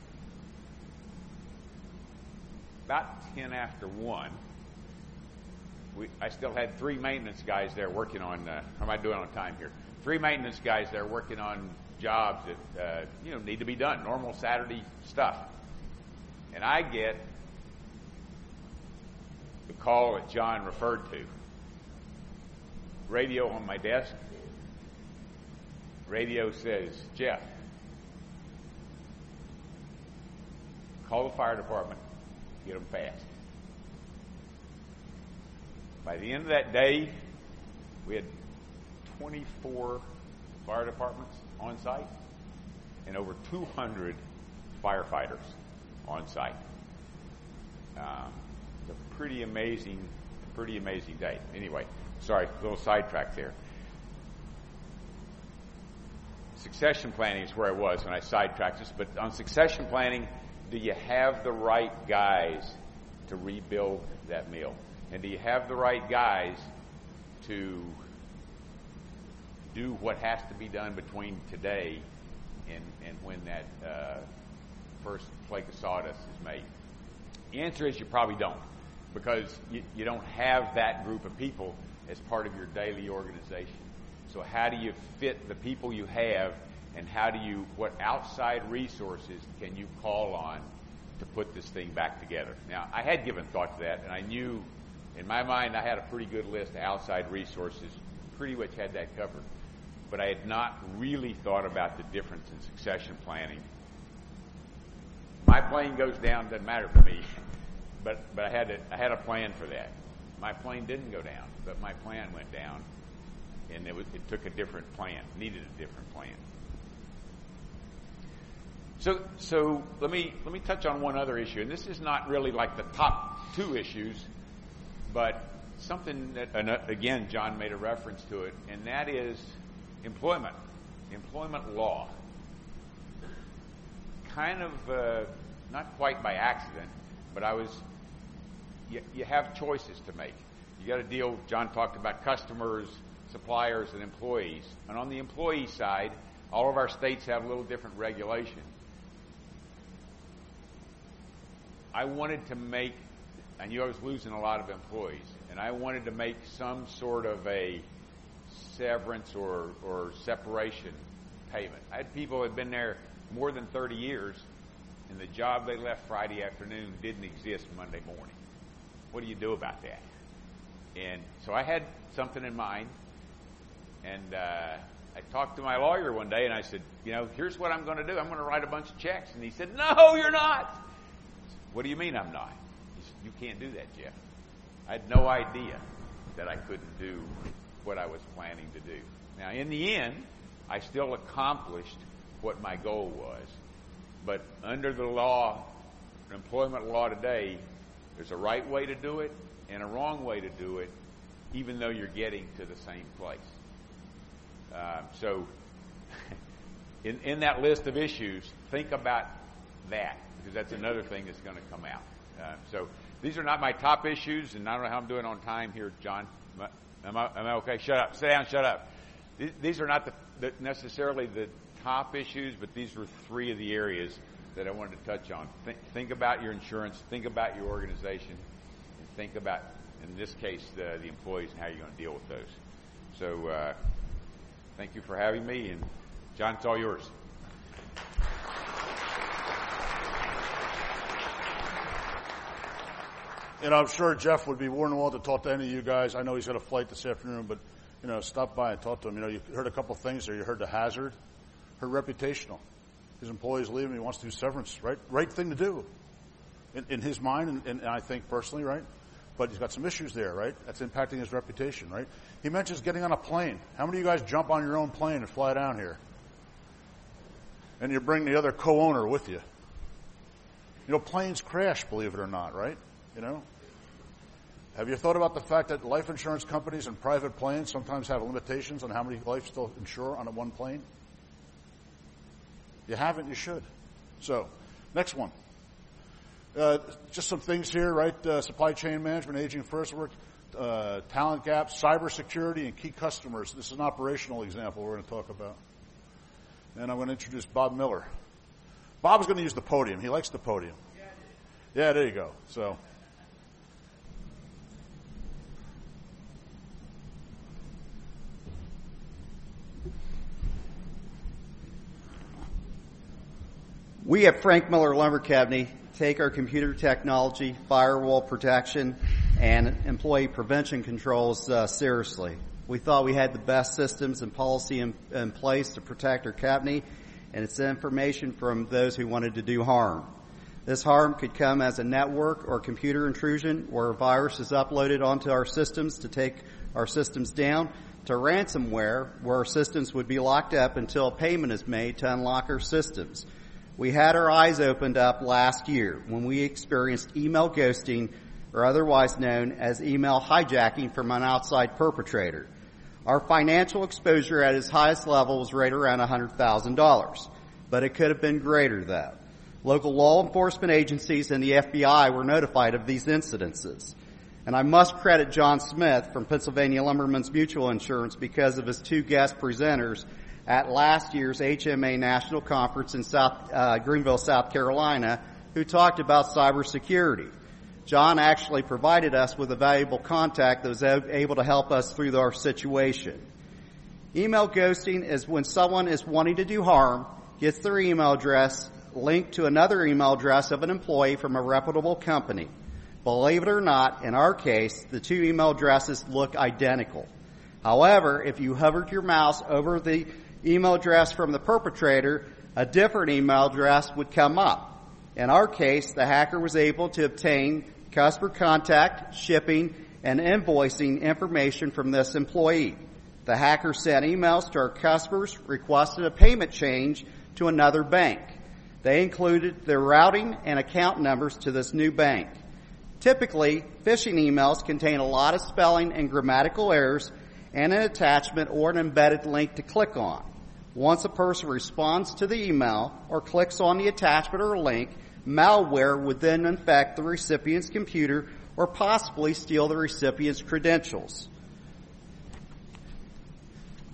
About ten after one, we, I still had three maintenance guys there working on, uh, how am I doing on time here? Three maintenance guys there working on jobs that, uh, you know, need to be done. Normal Saturday stuff. And I get the call that John referred to. Radio on my desk. Radio says, Jeff, call the fire department, get them fast. By the end of that day, we had twenty-four fire departments on site and over two hundred firefighters on site. Um, it's a pretty amazing, pretty amazing day. Anyway, sorry, a little sidetrack there. Succession planning is where I was when I sidetracked this, but on succession planning, do you have the right guys to rebuild that mill? And do you have the right guys to do what has to be done between today and, and when that uh, first flake of sawdust is made? The answer is you probably don't, because you, you don't have that group of people as part of your daily organization. So how do you fit the people you have, and how do you, what outside resources can you call on to put this thing back together? Now, I had given thought to that, and I knew, in my mind, I had a pretty good list of outside resources, pretty much had that covered. But I had not really thought about the difference in succession planning. My plane goes down, doesn't matter to me, but but I had a, I had a plan for that. My plane didn't go down, but my plan went down, and it was it took a different plan, needed a different plan. So so let me let me touch on one other issue, and this is not really like the top two issues, but something that, and again, John made a reference to it, and that is employment, employment law. Kind of, uh, not quite by accident, but I was, you, you have choices to make. You got to deal, John talked about customers, suppliers, and employees. And on the employee side, all of our states have a little different regulation. I wanted to make, I knew I was losing a lot of employees, and I wanted to make some sort of a severance or, or separation payment. I had people who had been there more than thirty years, and the job they left Friday afternoon didn't exist Monday morning. What do you do about that? And so I had something in mind, and uh, I talked to my lawyer one day, and I said, you know, here's what I'm going to do. I'm going to write a bunch of checks. And he said, no, you're not. What do you mean I'm not? He said, you can't do that, Jeff. I had no idea that I couldn't do what I was planning to do. Now, in the end, I still accomplished what my goal was. But under the law, employment law today, there's a right way to do it and a wrong way to do it, even though you're getting to the same place. Uh, so in, in that list of issues, think about that, because that's another thing that's going to come out. Uh, so these are not my top issues, and I don't know how I'm doing on time here, John. Am I, am I, am I okay? Shut up. Sit down, shut up. These, these are not the, the, necessarily the top issues, but these were three of the areas that I wanted to touch on. Think, think about your insurance, think about your organization, and think about, in this case, the, the employees and how you're going to deal with those. So uh, thank you for having me, and John, it's all yours. And I'm sure Jeff would be more than willing to talk to any of you guys. I know he's got a flight this afternoon, but, you know, stop by and talk to him. You know, you heard a couple of things there. You heard the hazard, heard reputational. His employees leave him. He wants to do severance. Right, right thing to do, in, in his mind, and, and I think personally, right. But he's got some issues there, right. That's impacting his reputation, right. He mentions getting on a plane. How many of you guys jump on your own plane and fly down here? And you bring the other co-owner with you. You know, planes crash, believe it or not, right? You know. Have you thought about the fact that life insurance companies and private planes sometimes have limitations on how many lives they'll insure on a one plane? You haven't, you should. So, next one. Uh, just some things here, right? Uh, supply chain management, aging first work, uh, talent gaps, cybersecurity, and key customers. This is an operational example we're going to talk about. And I'm going to introduce Bob Miller. Bob's going to use the podium. He likes the podium. Yeah, there you go. So. We at Frank Miller Lumber Company take our computer technology, firewall protection, and employee prevention controls uh, seriously. We thought we had the best systems and policy in, in place to protect our company and its information from those who wanted to do harm. This harm could come as a network or computer intrusion where a virus is uploaded onto our systems to take our systems down, to ransomware where our systems would be locked up until a payment is made to unlock our systems. We had our eyes opened up last year when we experienced email ghosting, or otherwise known as email hijacking, from an outside perpetrator. Our financial exposure at its highest level was right around one hundred thousand dollars, but it could have been greater though. Local law enforcement agencies and the F B I were notified of these incidences. And I must credit John Smith from Pennsylvania Lumbermen's Mutual Insurance because of his two guest presenters at last year's H M A National Conference in South uh, Greenville, South Carolina, who talked about cybersecurity. John actually provided us with a valuable contact that was able to help us through our situation. Email ghosting is when someone is wanting to do harm, gets their email address linked to another email address of an employee from a reputable company. Believe it or not, in our case, the two email addresses look identical. However, if you hovered your mouse over the email address from the perpetrator, a different email address would come up. In our case, the hacker was able to obtain customer contact, shipping, and invoicing information from this employee. The hacker sent emails to our customers requesting a payment change to another bank. They included their routing and account numbers to this new bank. Typically, phishing emails contain a lot of spelling and grammatical errors and an attachment or an embedded link to click on. Once a person responds to the email or clicks on the attachment or link, malware would then infect the recipient's computer or possibly steal the recipient's credentials.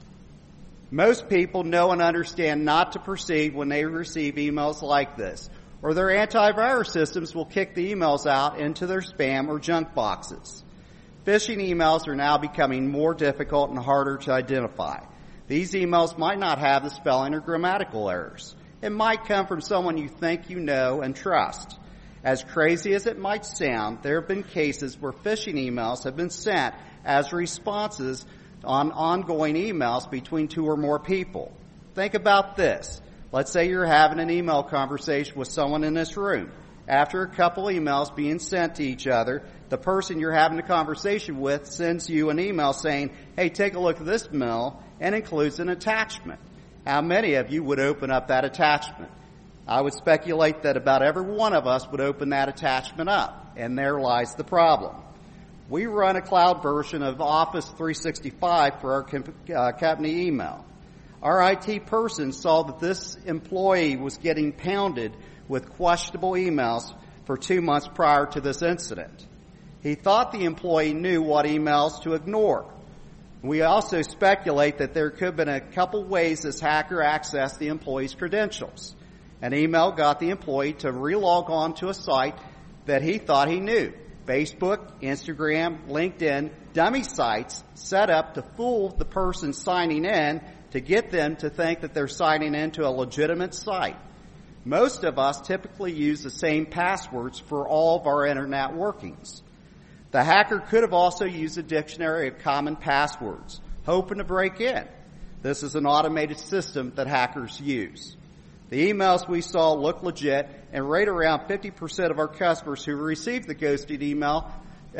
Most people know and understand not to proceed when they receive emails like this. or their antivirus systems will kick the emails out into their spam or junk boxes. Phishing emails are now becoming more difficult and harder to identify. These emails might not have the spelling or grammatical errors. It might come from someone you think you know and trust. As crazy as it might sound, there have been cases where phishing emails have been sent as responses on ongoing emails between two or more people. Think about this. Let's say you're having an email conversation with someone in this room. After a couple emails being sent to each other, the person you're having a conversation with sends you an email saying, hey, take a look at this mail, and includes an attachment. How many of you would open up that attachment? I would speculate that about every one of us would open that attachment up, and there lies the problem. We run a cloud version of Office three sixty-five for our comp- uh, company email. Our I T person saw that this employee was getting pounded with questionable emails for two months prior to this incident. He thought the employee knew what emails to ignore. We also speculate that there could have been a couple ways this hacker accessed the employee's credentials. An email got the employee to relog on to a site that he thought he knew. Facebook, Instagram, LinkedIn, dummy sites set up to fool the person signing in to get them to think that they're signing into a legitimate site. Most of us typically use the same passwords for all of our internet workings. The hacker could have also used a dictionary of common passwords, hoping to break in. This is an automated system that hackers use. The emails we saw look legit, and right around fifty percent of our customers who received the ghosted email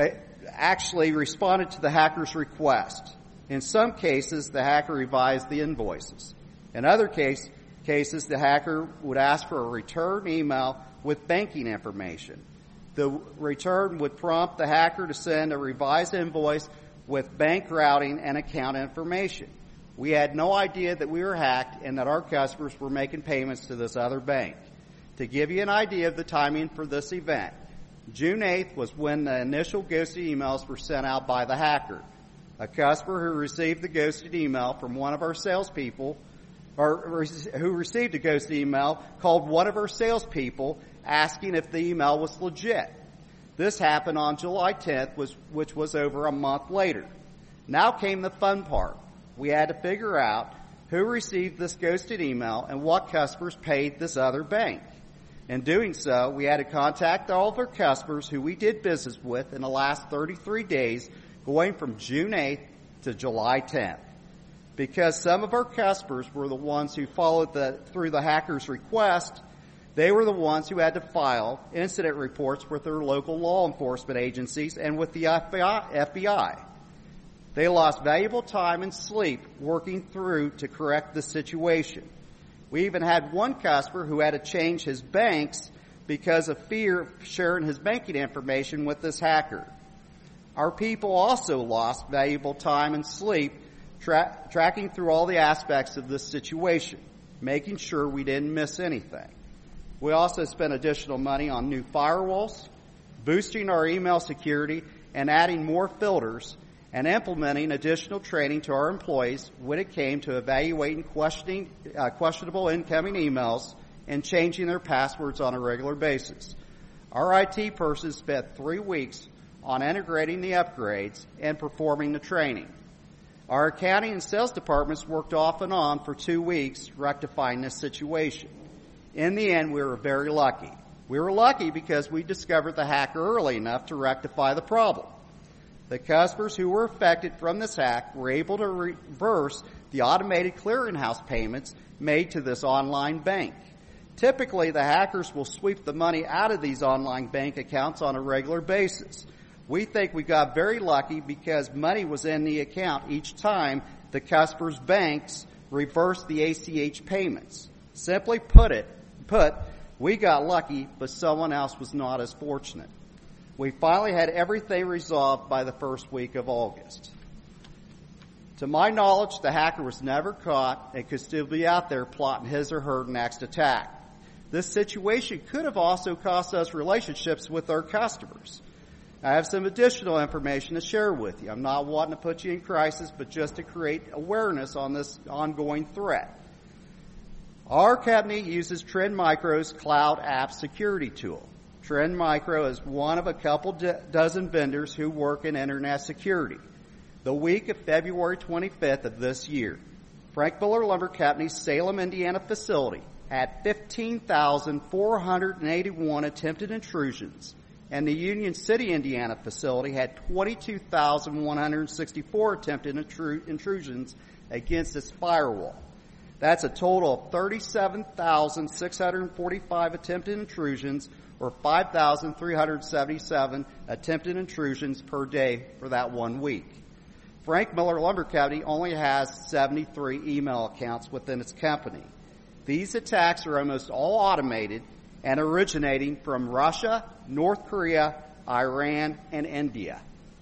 actually responded to the hacker's request. In some cases, the hacker revised the invoices. In other case, cases, the hacker would ask for a return email with banking information. The return would prompt the hacker to send a revised invoice with bank routing and account information. We had no idea that we were hacked and that our customers were making payments to this other bank. To give you an idea of the timing for this event, June eighth was when the initial ghosted emails were sent out by the hacker. A customer who received the ghosted email from one of our salespeople, or who received a ghosted email, called one of our salespeople asking if the email was legit. This happened on July tenth, which was over a month later. Now came the fun part. We had to figure out who received this ghosted email and what customers paid this other bank. In doing so, we had to contact all of our customers who we did business with in the last thirty-three days, going from June eighth to July tenth. Because some of our customers were the ones who followed the, through the hacker's request, they were the ones who had to file incident reports with their local law enforcement agencies and with the F B I. They lost valuable time and sleep working through to correct the situation. We even had one customer who had to change his banks because of fear of sharing his banking information with this hacker. Our people also lost valuable time and sleep tra- tracking through all the aspects of this situation, making sure we didn't miss anything. We also spent additional money on new firewalls, boosting our email security, and adding more filters, and implementing additional training to our employees when it came to evaluating questioning, uh, questionable incoming emails and changing their passwords on a regular basis. Our I T person spent three weeks on integrating the upgrades and performing the training. Our accounting and sales departments worked off and on for two weeks rectifying this situation. In the end, we were very lucky. We were lucky because we discovered the hacker early enough to rectify the problem. The customers who were affected from this hack were able to reverse the automated clearinghouse payments made to this online bank. Typically, the hackers will sweep the money out of these online bank accounts on a regular basis. We think we got very lucky because money was in the account each time the customer's banks reversed the A C H payments. Simply put it, put, we got lucky, but someone else was not as fortunate. We finally had everything resolved by the first week of August. To my knowledge, the hacker was never caught and could still be out there plotting his or her next attack. This situation could have also cost us relationships with our customers. I have some additional information to share with you. I'm not wanting to put you in crisis, but just to create awareness on this ongoing threat. Our company uses Trend Micro's cloud app security tool. Trend Micro is one of a couple dozen vendors who work in internet security. The week of February twenty-fifth of this year, Frank Miller Lumber Company's Salem, Indiana facility had fifteen thousand four hundred eighty-one attempted intrusions, and the Union City, Indiana facility had twenty-two thousand one hundred sixty-four attempted intru- intrusions against its firewall. That's a total of thirty-seven thousand six hundred forty-five attempted intrusions, or five thousand three hundred seventy-seven attempted intrusions per day for that one week. Frank Miller Lumber Company only has seventy-three email accounts within its company. These attacks are almost all automated and originating from Russia, North Korea, Iran, and India.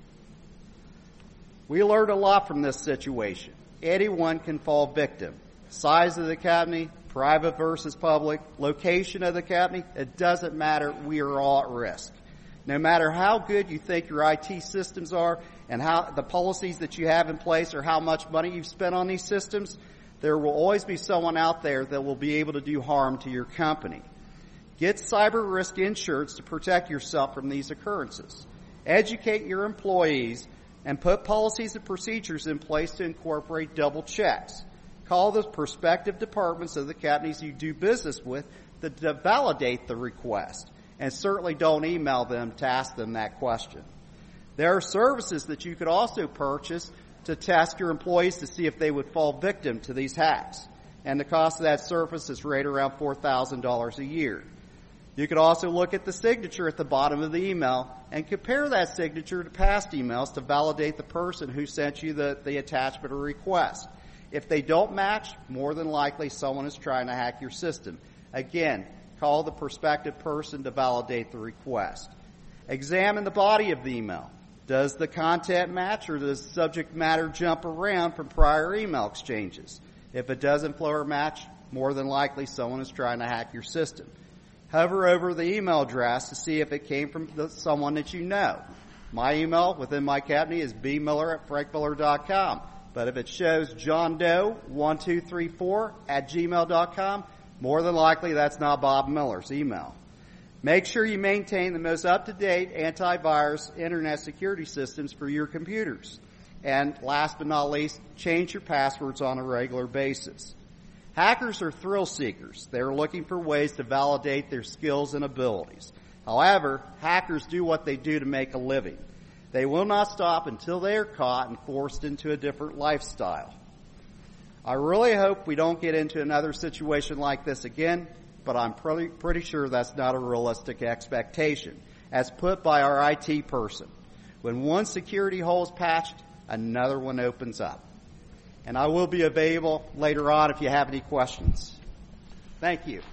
We learned a lot from this situation. Anyone can fall victim. Size of the company, private versus public, location of the company, it doesn't matter. We are all at risk. No matter how good you think your I T systems are and how the policies that you have in place or how much money you've spent on these systems, there will always be someone out there that will be able to do harm to your company. Get cyber risk insurance to protect yourself from these occurrences. Educate your employees and put policies and procedures in place to incorporate double checks. Call the prospective departments of the companies you do business with to, to validate the request. And certainly don't email them to ask them that question. There are services that you could also purchase to test your employees to see if they would fall victim to these hacks. And the cost of that service is right around four thousand dollars a year. You could also look at the signature at the bottom of the email and compare that signature to past emails to validate the person who sent you the, the attachment or request. If they don't match, more than likely someone is trying to hack your system. Again, call the prospective person to validate the request. Examine the body of the email. Does the content match or does the subject matter jump around from prior email exchanges? If it doesn't flow or match, more than likely someone is trying to hack your system. Hover over the email address to see if it came from the, someone that you know. My email within my company is b miller at frank miller dot com. But if it shows John Doe one two three four at gmail dot com, more than likely that's not Bob Miller's email. Make sure you maintain the most up-to-date antivirus internet security systems for your computers. And last but not least, change your passwords on a regular basis. Hackers are thrill seekers. They're looking for ways to validate their skills and abilities. However, hackers do what they do to make a living. They will not stop until they are caught and forced into a different lifestyle. I really hope we don't get into another situation like this again, but I'm pretty, pretty sure that's not a realistic expectation, as put by our I T person. When one security hole is patched, another one opens up. And I will be available later on if you have any questions. Thank you.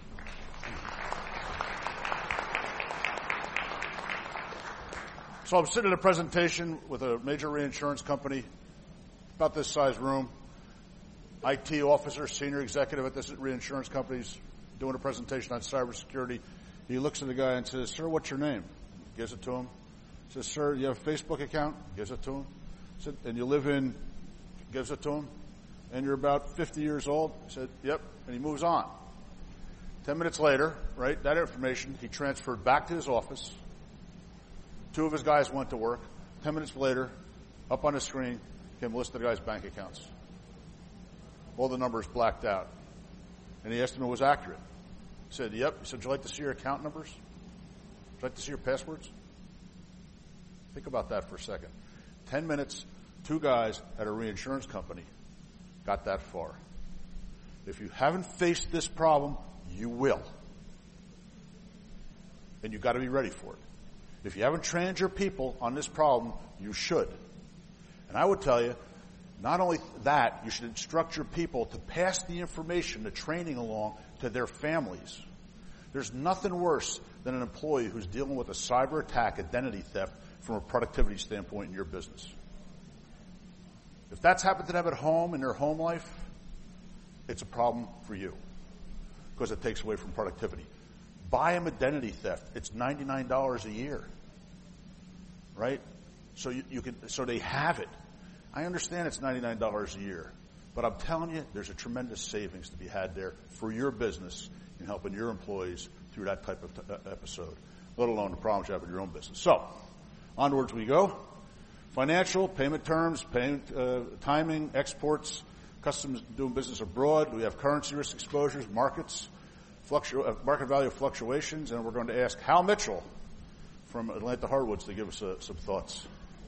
So I'm sitting in a presentation with a major reinsurance company, about this size room. I T officer, senior executive at this reinsurance company is doing a presentation on cybersecurity. He looks at the guy and says, "Sir, what's your name?" Gives it to him. Says, "Sir, you have a Facebook account?" Gives it to him. Said, "And you live in?" Gives it to him. "And you're about fifty years old?" He said, "Yep." And he moves on. Ten minutes later, right, that information he transferred back to his office. Two of his guys went to work. Ten minutes later, up on the screen came a list of the guy's bank accounts. All the numbers blacked out. And the estimate was accurate. He said, "Yep." He said, "Would you like to see your account numbers? Would you like to see your passwords?" Think about that for a second. Ten minutes, two guys at a reinsurance company got that far. If you haven't faced this problem, you will. And you've got to be ready for it. If you haven't trained your people on this problem, you should. And I would tell you, not only that, you should instruct your people to pass the information, the training along to their families. There's nothing worse than an employee who's dealing with a cyber attack, identity theft, from a productivity standpoint in your business. If that's happened to them at home in their home life, it's a problem for you because it takes away from productivity. Buy them identity theft. It's ninety-nine dollars a year, right? So you, you can, so they have it. I understand it's ninety-nine dollars a year, But I'm telling you, there's a tremendous savings to be had there for your business in helping your employees through that type of t- episode, let alone the problems you have in your own business. So, onwards we go. Financial, payment terms, payment uh, timing, exports, customs doing business abroad. We have currency risk exposures, markets, fluctu- uh, market value fluctuations, and we're going to ask Hal Mitchell from Atlanta Hardwoods to give us uh, some thoughts.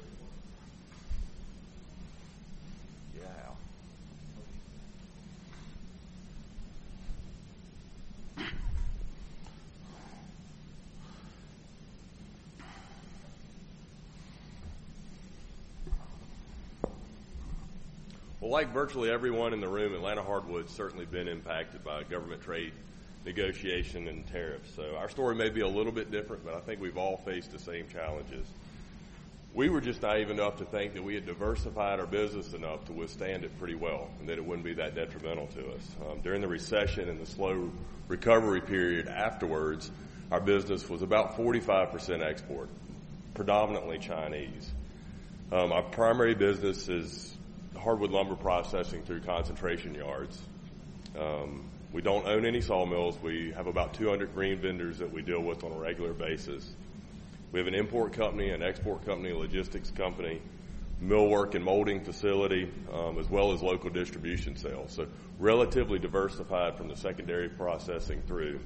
Well, like virtually everyone in the room, Atlanta Hardwood's certainly been impacted by government trade negotiation and tariffs. So our story may be a little bit different, but I think we've all faced the same challenges. We were just naive enough to think that we had diversified our business enough to withstand it pretty well and that it wouldn't be that detrimental to us. Um, during the recession and the slow recovery period afterwards, our business was about forty-five percent export, predominantly Chinese. Um, our primary business is hardwood lumber processing through concentration yards. Um, we don't own any sawmills. We have about two hundred green vendors that we deal with on a regular basis. We have an import company, an export company, a logistics company, millwork and molding facility, um, as well as local distribution sales. So relatively diversified from the secondary processing through.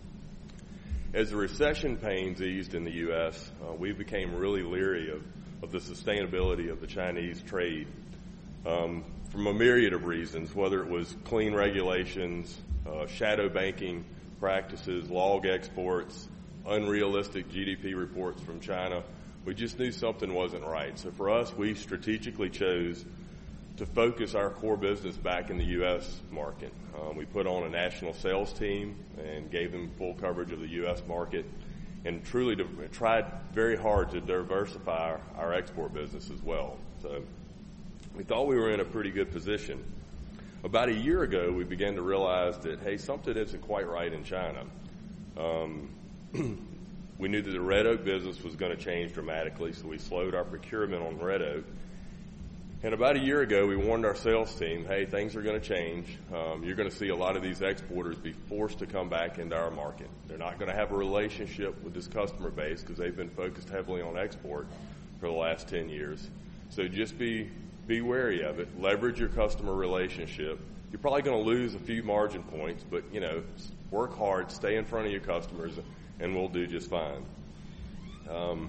As the recession pains eased in the U S, uh, we became really leery of, of the sustainability of the Chinese trade Um, from a myriad of reasons, whether it was clean regulations, uh, shadow banking practices, log exports, unrealistic G D P reports from China. We just knew something wasn't right. So for us, we strategically chose to focus our core business back in the U S market. Um, we put on a national sales team and gave them full coverage of the U S market and truly de- tried very hard to diversify our, our export business as well. So we thought we were in a pretty good position. About a year ago, we began to realize that, hey, something isn't quite right in China. Um, we knew that the red oak business was going to change dramatically, so we slowed our procurement on red oak. And about a year ago, we warned our sales team, hey, things are going to change. Um, you're going to see a lot of these exporters be forced to come back into our market. They're not going to have a relationship with this customer base because they've been focused heavily on export for the last ten years. So just be Be wary of it. Leverage your customer relationship. You're probably going to lose a few margin points, but, you know, work hard, stay in front of your customers, and we'll do just fine. Um,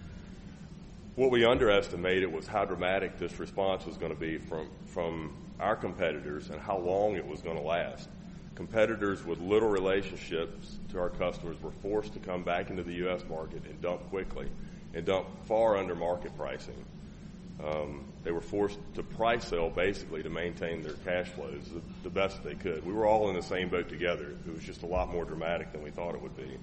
what we underestimated was how dramatic this response was going to be from, from our competitors and how long it was going to last. Competitors with little relationships to our customers were forced to come back into the U S market and dump quickly and dump far under market pricing. Um, they were forced to price sell basically to maintain their cash flows the, the best they could. We were all in the same boat together. It was just a lot more dramatic than we thought it would be.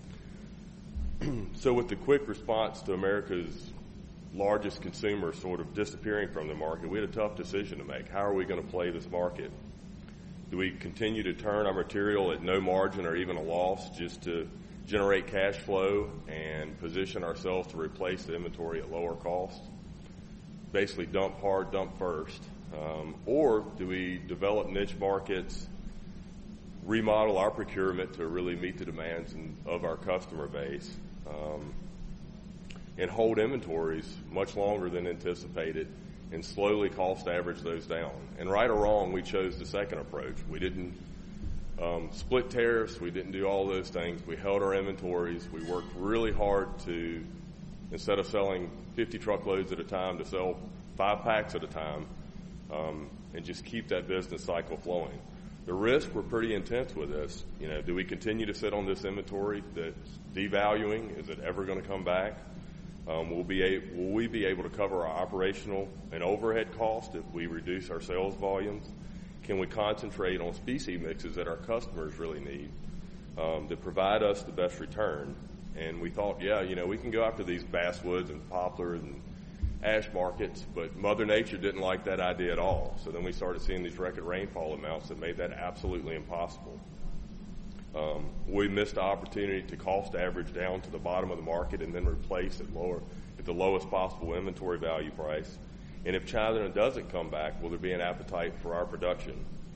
So with the quick response to America's largest consumer sort of disappearing from the market, we had a tough decision to make. How are we going to play this market? Do we continue to turn our material at no margin or even a loss just to generate cash flow and position ourselves to replace the inventory at lower cost? Basically dump hard, dump first. Um, or do we develop niche markets, remodel our procurement to really meet the demands in, of our customer base, um, and hold inventories much longer than anticipated and slowly cost average those down? And right or wrong, we chose the second approach. We didn't um, split tariffs. We didn't do all those things. We held our inventories. We worked really hard to, instead of selling fifty truckloads at a time, to sell five packs at a time, um, and just keep that business cycle flowing. The risks were pretty intense with this. You know, do we continue to sit on this inventory that's devaluing? Is it ever going to come back? Um, will, be a, will we be able to cover our operational and overhead costs if we reduce our sales volumes? Can we concentrate on species mixes that our customers really need um, that provide us the best return? And we thought, yeah, you know, we can go after these basswoods and poplars and ash markets, but Mother Nature didn't like that idea at all. So then we started seeing these record rainfall amounts that made that absolutely impossible. Um, we missed the opportunity to cost average down to the bottom of the market and then replace at lower, at the lowest possible inventory value price. And if China doesn't come back, will there be an appetite for our production?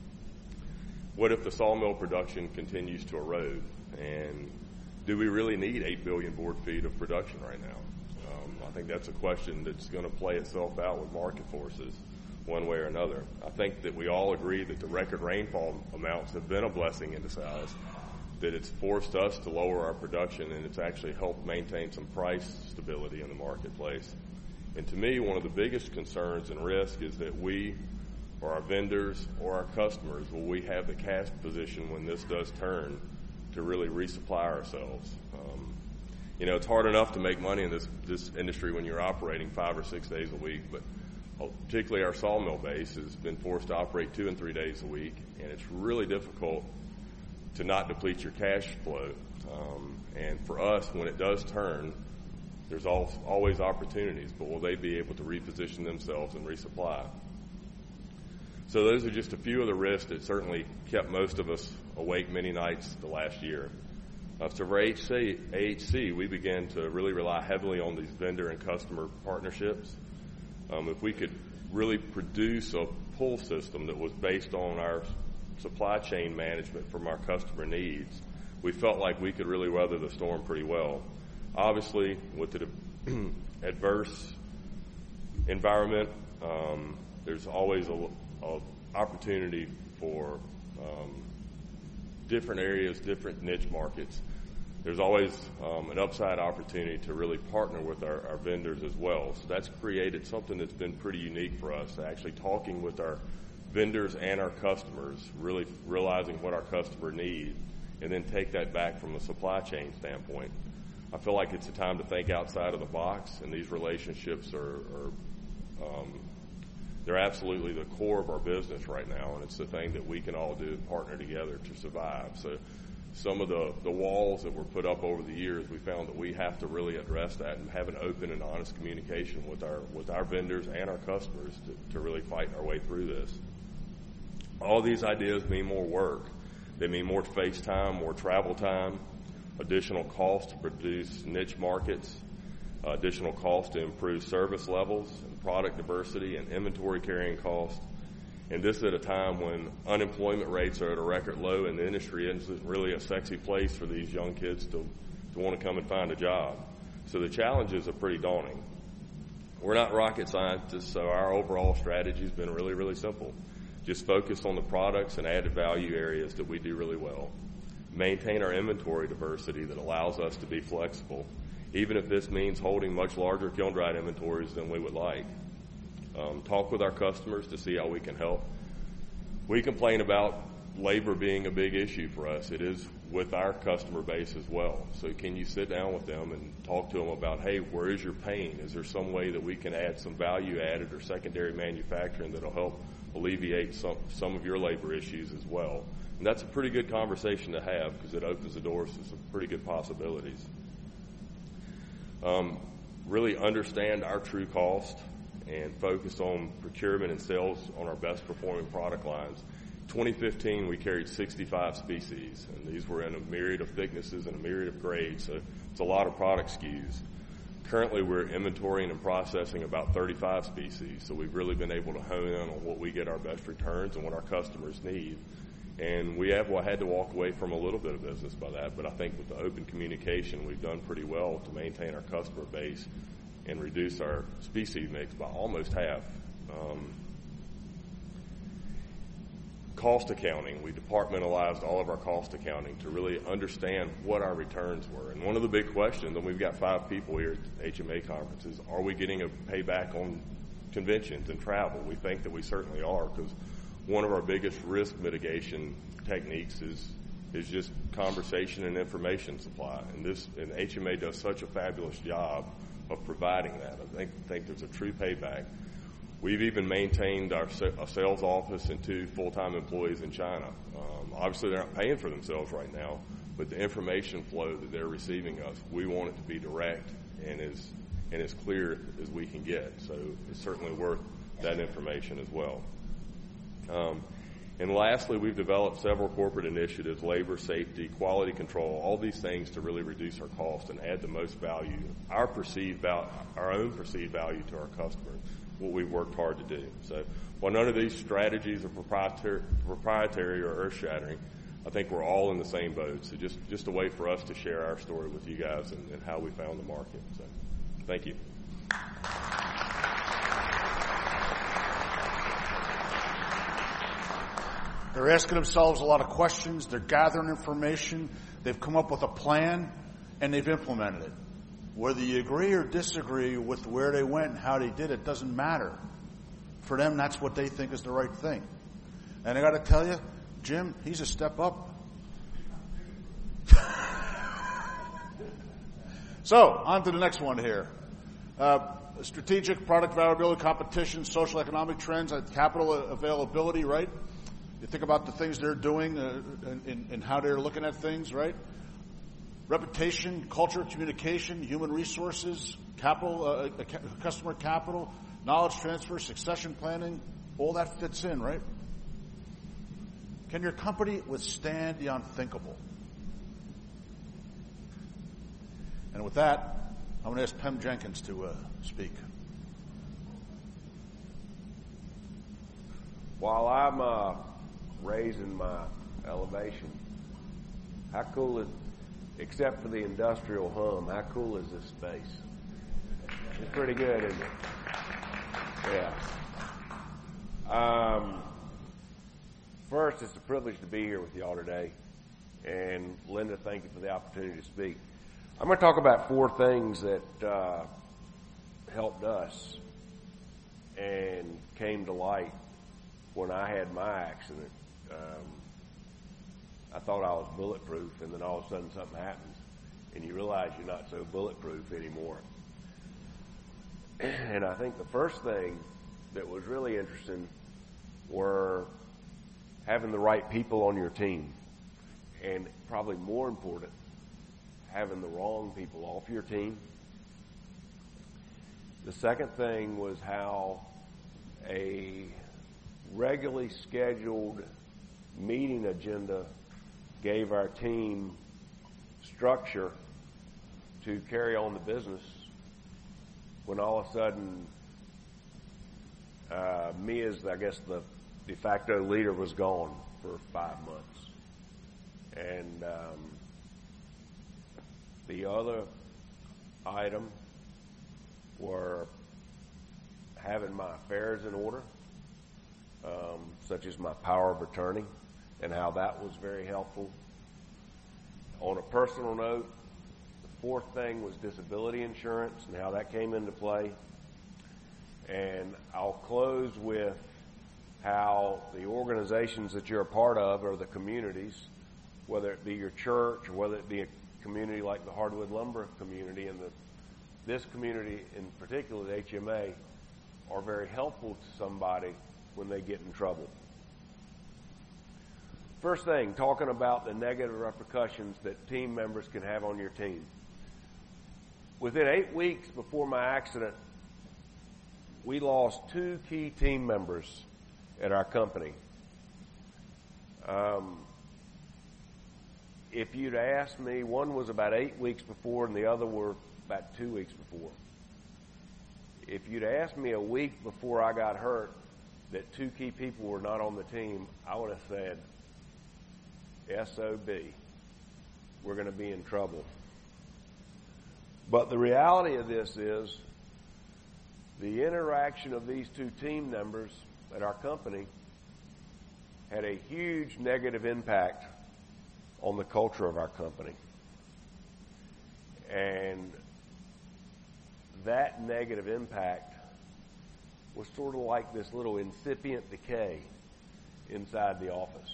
What if the sawmill production continues to erode? And do we really need eight billion board feet of production right now? Um, I think that's a question that's going to play itself out with market forces one way or another. I think that we all agree that the record rainfall amounts have been a blessing in disguise, that it's forced us to lower our production, and it's actually helped maintain some price stability in the marketplace. And to me, one of the biggest concerns and risk is that we, or our vendors, or our customers, will we have the cash position when this does turn to really resupply ourselves? Um, you know, it's hard enough to make money in this, this industry when you're operating five or six days a week, but particularly our sawmill base has been forced to operate two and three days a week, and it's really difficult to not deplete your cash flow. Um, and for us, when it does turn, there's al- always opportunities, but will they be able to reposition themselves and resupply? So those are just a few of the risks that certainly kept most of us awake many nights the last year. Uh, so for A H C, we began to really rely heavily on these vendor and customer partnerships. Um, if we could really produce a pull system that was based on our supply chain management from our customer needs, we felt like we could really weather the storm pretty well. Obviously, with the adverse environment, um, there's always a, a opportunity for um, different areas, different niche markets. There's always um, an upside opportunity to really partner with our, our vendors as well. So that's created something that's been pretty unique for us, actually talking with our vendors and our customers, really realizing what our customer needs, and then take that back from a supply chain standpoint. I feel like it's a time to think outside of the box, and these relationships are, are um, they're absolutely the core of our business right now, and it's the thing that we can all do and partner together to survive. So some of the, the walls that were put up over the years, we found that we have to really address that and have an open and honest communication with our with our vendors and our customers to, to really fight our way through this. All these ideas mean more work. They mean more face time, more travel time, additional cost to produce niche markets, uh, additional cost to improve service levels and product diversity and inventory carrying cost. And this at a time when unemployment rates are at a record low and the industry isn't really a sexy place for these young kids to, to want to come and find a job. So the challenges are pretty daunting. We're not rocket scientists, so our overall strategy has been really, really simple. Just focus on the products and added value areas that we do really well. Maintain our inventory diversity that allows us to be flexible, even if this means holding much larger kiln-dried inventories than we would like. Um, talk with our customers to see how we can help. We complain about labor being a big issue for us. It is with our customer base as well. So can you sit down with them and talk to them about, hey, where is your pain? Is there some way that we can add some value added or secondary manufacturing that will help alleviate some, some of your labor issues as well? And that's a pretty good conversation to have because it opens the doors to some pretty good possibilities. Um, really understand our true cost and focus on procurement and sales on our best performing product lines. twenty fifteen, we carried sixty-five species, and these were in a myriad of thicknesses and a myriad of grades, so it's a lot of product S K Us. Currently, we're inventorying and processing about thirty-five species, so we've really been able to hone in on what we get our best returns and what our customers need. And we have well, had to walk away from a little bit of business by that, but I think with the open communication, we've done pretty well to maintain our customer base and reduce our species mix by almost half. Um, cost accounting, we departmentalized all of our cost accounting to really understand what our returns were. And one of the big questions, and we've got five people here at the H M A conferences, are we getting a payback on conventions and travel? We think that we certainly are, because one of our biggest risk mitigation techniques is is just conversation and information supply. And this, and H M A does such a fabulous job of providing that. I think, think there's a true payback. We've even maintained our a sales office and two full-time employees in China. Um, obviously, they're not paying for themselves right now, but the information flow that they're receiving us, we want it to be direct and as and as clear as we can get. So it's certainly worth that information as well. Um, and lastly, we've developed several corporate initiatives, labor, safety, quality control, all these things to really reduce our cost and add the most value, our perceived value, our own perceived value to our customers. what we've worked hard to do. So while none of these strategies are proprietary, proprietary or earth-shattering, I think we're all in the same boat. So just, just a way for us to share our story with you guys and, and how we found the market. So thank you. They're asking themselves a lot of questions. They're gathering information. They've come up with a plan, and they've implemented it. Whether you agree or disagree with where they went and how they did it doesn't matter. For them, that's what they think is the right thing. And I got to tell you, Jim, he's a step up. So, on to the next one here. Uh, strategic product variability, competition, social economic trends, uh, capital availability, right? You think about the things they're doing uh, and, and how they're looking at things, right? Reputation, culture, communication, human resources, capital, uh, customer capital, knowledge transfer, succession planning, all that fits in, right? Can your company withstand the unthinkable? And with that, I'm going to ask Pem Jenkins to uh, speak. While I'm uh, raising my elevation, how cool is, except for the industrial hum, how cool is this space? It's pretty good, isn't it? Yeah. Um, first, it's a privilege to be here with y'all today. And Linda, thank you for the opportunity to speak. I'm going to talk about four things that uh, helped us and came to light when I had my accident. Um, I thought I was bulletproof, and then all of a sudden something happens, and you realize you're not so bulletproof anymore. And I think the first thing that was really interesting were having the right people on your team, and probably more important, having the wrong people off your team. The second thing was how a regularly scheduled meeting agenda gave our team structure to carry on the business when all of a sudden uh, me as, I guess, the de facto leader was gone for five months. And um, the other item were having my affairs in order, um, such as my power of attorney, and how that was very helpful. On a personal note, the fourth thing was disability insurance and how that came into play. And I'll close with how the organizations that you're a part of or the communities, whether it be your church or whether it be a community like the Hardwood Lumber community and the, this community in particular, the H M A, are very helpful to somebody when they get in trouble. First thing, talking about the negative repercussions that team members can have on your team. Within eight weeks before my accident, we lost two key team members at our company. Um, if you'd asked me, one was about eight weeks before and the other were about two weeks before. If you'd asked me a week before I got hurt that two key people were not on the team, I would have said, S O B, we're going to be in trouble. But the reality of this is the interaction of these two team members at our company had a huge negative impact on the culture of our company. And that negative impact was sort of like this little incipient decay inside the office.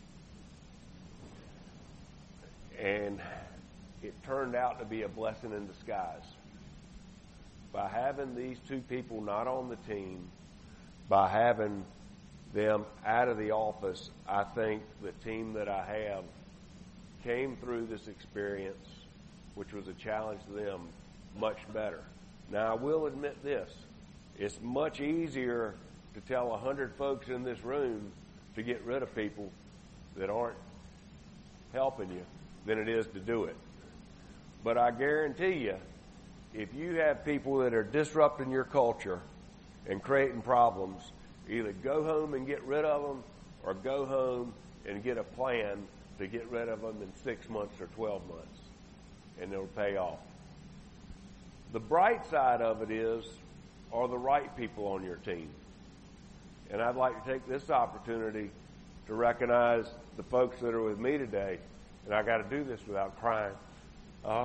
And it turned out to be a blessing in disguise. By having these two people not on the team, by having them out of the office, I think the team that I have came through this experience, which was a challenge to them, much better. Now, I will admit this. It's much easier to tell a hundred folks in this room to get rid of people that aren't helping you than it is to do it. But I guarantee you, if you have people that are disrupting your culture and creating problems, either go home and get rid of them or go home and get a plan to get rid of them in six months or twelve months, and it'll pay off. The bright side of it is, are the right people on your team. And I'd like to take this opportunity to recognize the folks that are with me today, and I got to do this without crying, uh,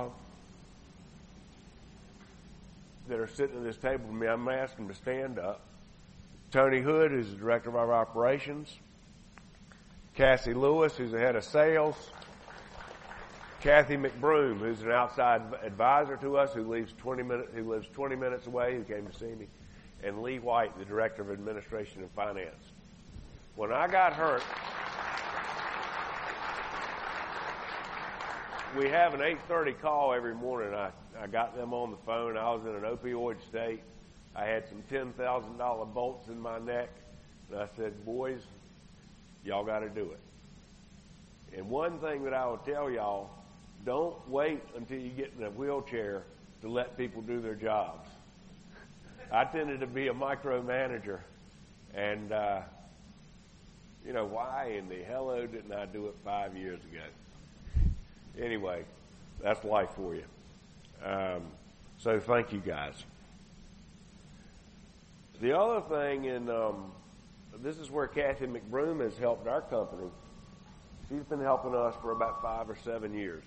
that are sitting at this table with me. I'm going to ask them to stand up. Tony Hood, who's the director of our operations. Cassie Lewis, who's the head of sales. Kathy McBroom, who's an outside advisor to us, who lives twenty minutes, who lives twenty minutes away, who came to see me. And Lee White, the director of administration and finance. When I got hurt, we have an eight thirty call every morning. I, I got them on the phone. I was in an opioid state. I had some ten thousand dollars bolts in my neck. And I said, boys, y'all got to do it. And one thing that I will tell y'all, don't wait until you get in a wheelchair to let people do their jobs. I tended to be a micromanager. And, uh, you know, why in the hello didn't I do it five years ago? Anyway, that's life for you. Um, so thank you, guys. The other thing, and um, this is where Kathy McBroom has helped our company. She's been helping us for about five or seven years.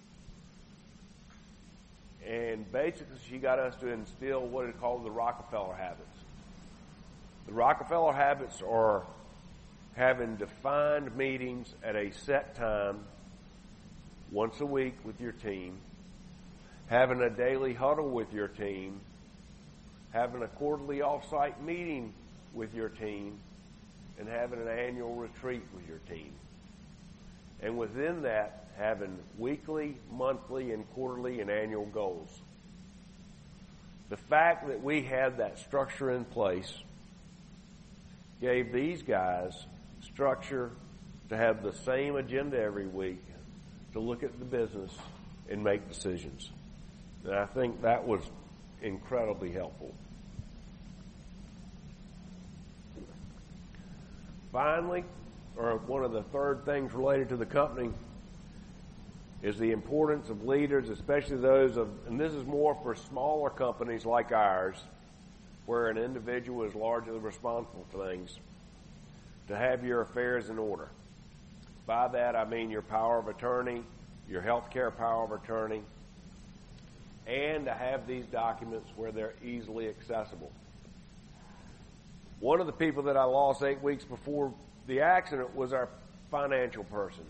And basically, she got us to instill what is called the Rockefeller habits. The Rockefeller habits are having defined meetings at a set time once a week with your team, having a daily huddle with your team, having a quarterly off-site meeting with your team, and having an annual retreat with your team. And within that, having weekly, monthly, and quarterly and annual goals. The fact that we had that structure in place gave these guys structure to have the same agenda every week, to look at the business and make decisions. And I think that was incredibly helpful. Finally, or one of the third things related to the company, is the importance of leaders, especially those of, and this is more for smaller companies like ours, where an individual is largely responsible for things, to have your affairs in order. By that, I mean your power of attorney, your health care power of attorney, and to have these documents where they're easily accessible. One of the people that I lost eight weeks before the accident was our financial person.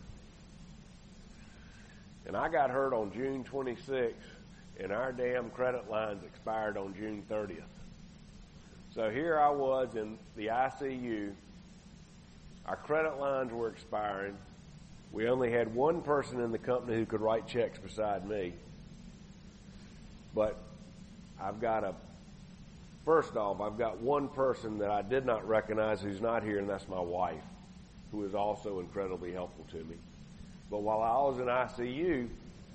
And I got hurt on June twenty-sixth, and our damn credit lines expired on June thirtieth. So here I was in the I C U. Our credit lines were expiring. We only had one person in the company who could write checks beside me. But I've got a, first off, I've got one person that I did not recognize who's not here, and that's my wife, who is also incredibly helpful to me. But while I was in I C U,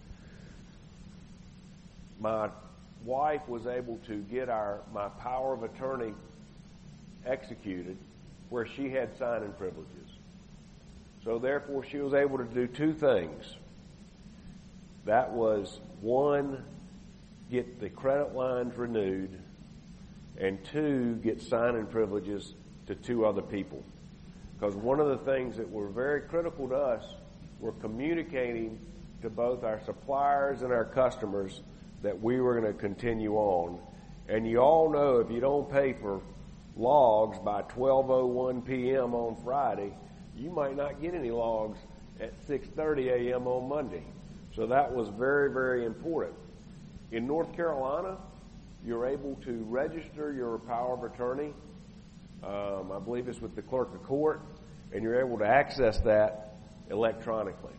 my wife was able to get our my power of attorney executed where she had signing privileges. So therefore, she was able to do two things. That was, one, get the credit lines renewed, and two, get signing privileges to two other people. Because one of the things that were very critical to us were communicating to both our suppliers and our customers that we were going to continue on. And you all know if you don't pay for logs by twelve oh one p.m. on Friday, you might not get any logs at six thirty a.m. on Monday. So that was very, very important. In North Carolina, you're able to register your power of attorney. Um, I believe it's with the clerk of court, and you're able to access that electronically.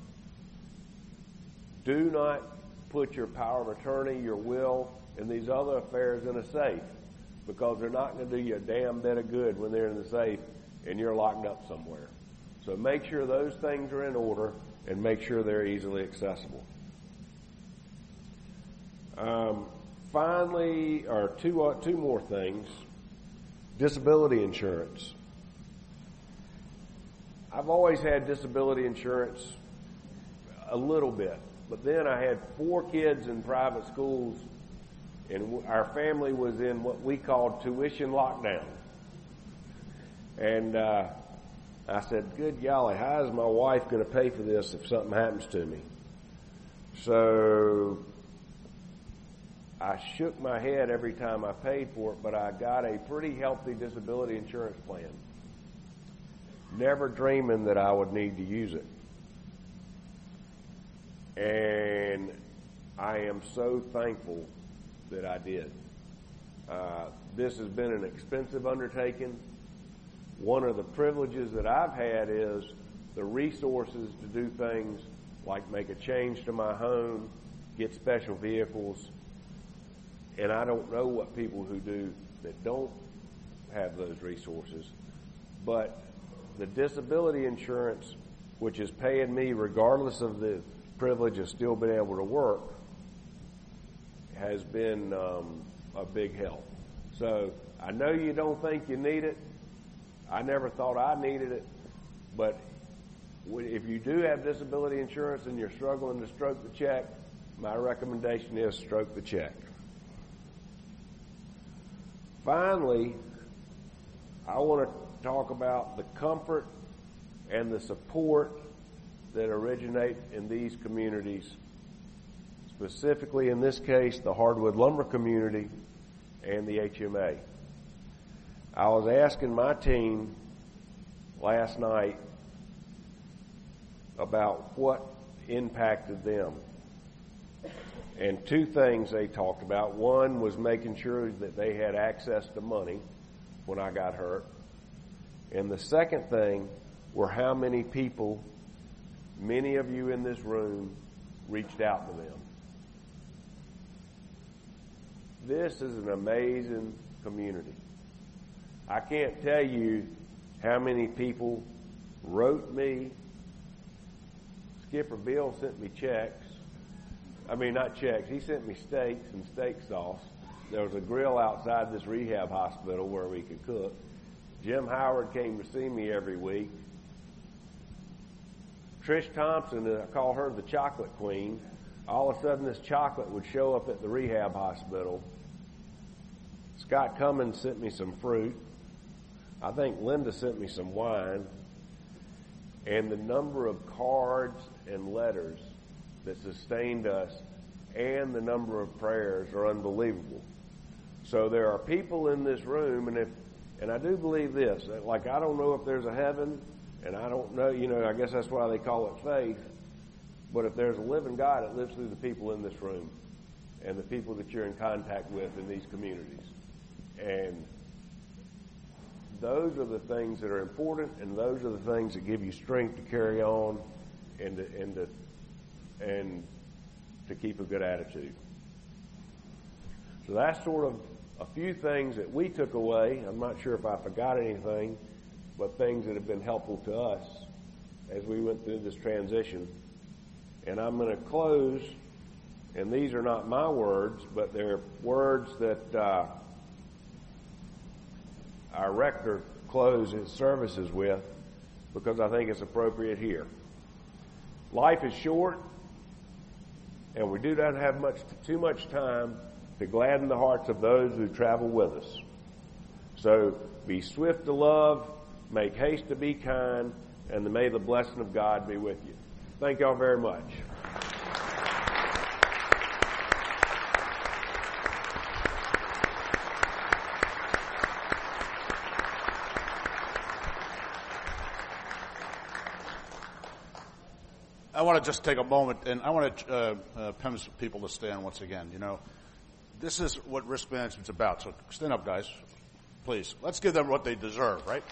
Do not put your power of attorney, your will, and these other affairs in a safe, because they're not going to do you a damn bit of good when they're in the safe and you're locked up somewhere. So make sure those things are in order and make sure they're easily accessible. Um, finally, or two uh, two more things. Disability insurance. I've always had disability insurance a little bit, but then I had four kids in private schools, and our family was in what we called tuition lockdown. And uh, I said, good golly, how is my wife going to pay for this if something happens to me? So I shook my head every time I paid for it, but I got a pretty healthy disability insurance plan, never dreaming that I would need to use it. And I am so thankful that I did. Uh, this has been an expensive undertaking. One of the privileges that I've had is the resources to do things like make a change to my home, get special vehicles, and I don't know what people who do that don't have those resources. But the disability insurance, which is paying me regardless of the privilege of still being able to work, has been um, a big help. So I know you don't think you need it. I never thought I needed it, but if you do have disability insurance and you're struggling to stroke the check, my recommendation is stroke the check. Finally, I want to talk about the comfort and the support that originate in these communities, specifically in this case, the hardwood lumber community and the H M A. I was asking my team last night about what impacted them. And two things they talked about. One was making sure that they had access to money when I got hurt. And the second thing were how many people, many of you in this room, reached out to them. This is an amazing community. I can't tell you how many people wrote me. Skipper Bill sent me checks. I mean, not checks. He sent me steaks and steak sauce. There was a grill outside this rehab hospital where we could cook. Jim Howard came to see me every week. Trish Thompson, I call her the chocolate queen. All of a sudden, this chocolate would show up at the rehab hospital. Scott Cummins sent me some fruit. I think Linda sent me some wine. And the number of cards and letters that sustained us and the number of prayers are unbelievable. So there are people in this room, and if and I do believe this, like I don't know if there's a heaven, and I don't know, you know, I guess that's why they call it faith, but if there's a living God, it lives through the people in this room and the people that you're in contact with in these communities. And those are the things that are important, and those are the things that give you strength to carry on and to, and to, and to keep a good attitude. So that's sort of a few things that we took away. I'm not sure if I forgot anything, but things that have been helpful to us as we went through this transition. And I'm going to close, and these are not my words, but they're words that uh, our rector closed his services with, because I think it's appropriate here. Life is short, and we do not have much too much time to gladden the hearts of those who travel with us. So be swift to love, make haste to be kind, and may the blessing of God be with you. Thank y'all very much. I want to just take a moment, and I want to uh, uh, PEMS people to stand once again. You know, this is what risk management's about. So stand up, guys, please. Let's give them what they deserve, right?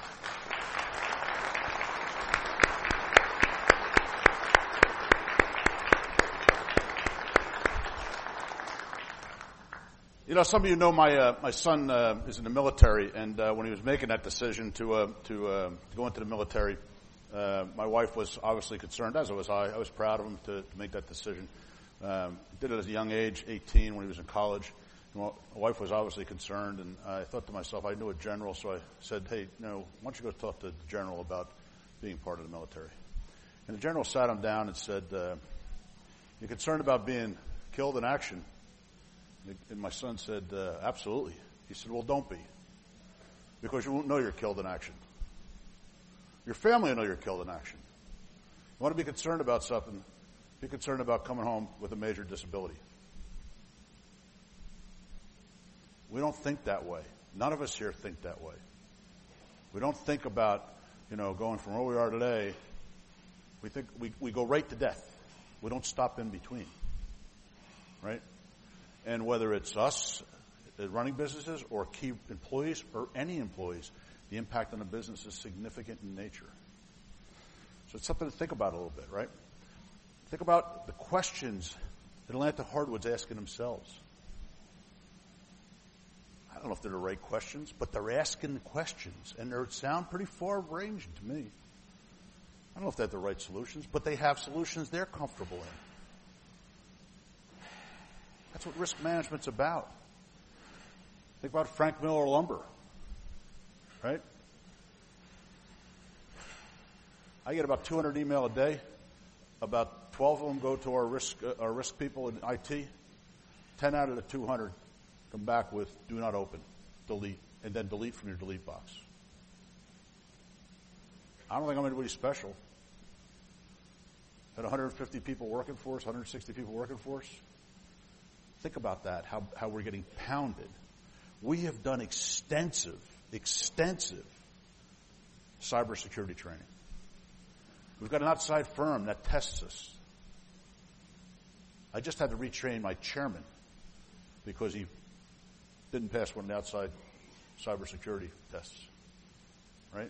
You know, some of you know my uh, my son uh, is in the military, and uh, when he was making that decision to uh, to, uh, to go into the military, uh, my wife was obviously concerned, as was I. I was proud of him to, to make that decision. Um, did it at a young age, eighteen, when he was in college, Well, my wife was obviously concerned, and I thought to myself, I knew a general, so I said, hey, you know, why don't you go talk to the general about being part of the military? And the general sat him down and said, uh, you're concerned about being killed in action? And my son said, uh, absolutely. He said, well, don't be, because you won't know you're killed in action. Your family will know you're killed in action. You want to be concerned about something, be concerned about coming home with a major disability. We don't think that way. None of us here think that way. We don't think about, you know, going from where we are today. We think we, we go right to death. We don't stop in between. Right? And whether it's us running businesses or key employees or any employees, the impact on the business is significant in nature. So it's something to think about a little bit, right? Think about the questions that Atlanta Hardwood's asking themselves. I don't know if they're the right questions, but they're asking the questions, and they sound pretty far-ranging to me. I don't know if they're the right solutions, but they have solutions they're comfortable in. That's what risk management's about. Think about Frank Miller Lumber, right? I get about two hundred email a day. About twelve of them go to our risk uh, our risk people in I T. ten out of the two hundred come back with do not open, delete, and then delete from your delete box. I don't think I'm anybody special. Had one hundred fifty people working for us, one hundred sixty people working for us. Think about that, how, how we're getting pounded. We have done extensive, extensive cybersecurity training. We've got an outside firm that tests us. I just had to retrain my chairman because he didn't pass one of the outside cybersecurity tests. Right?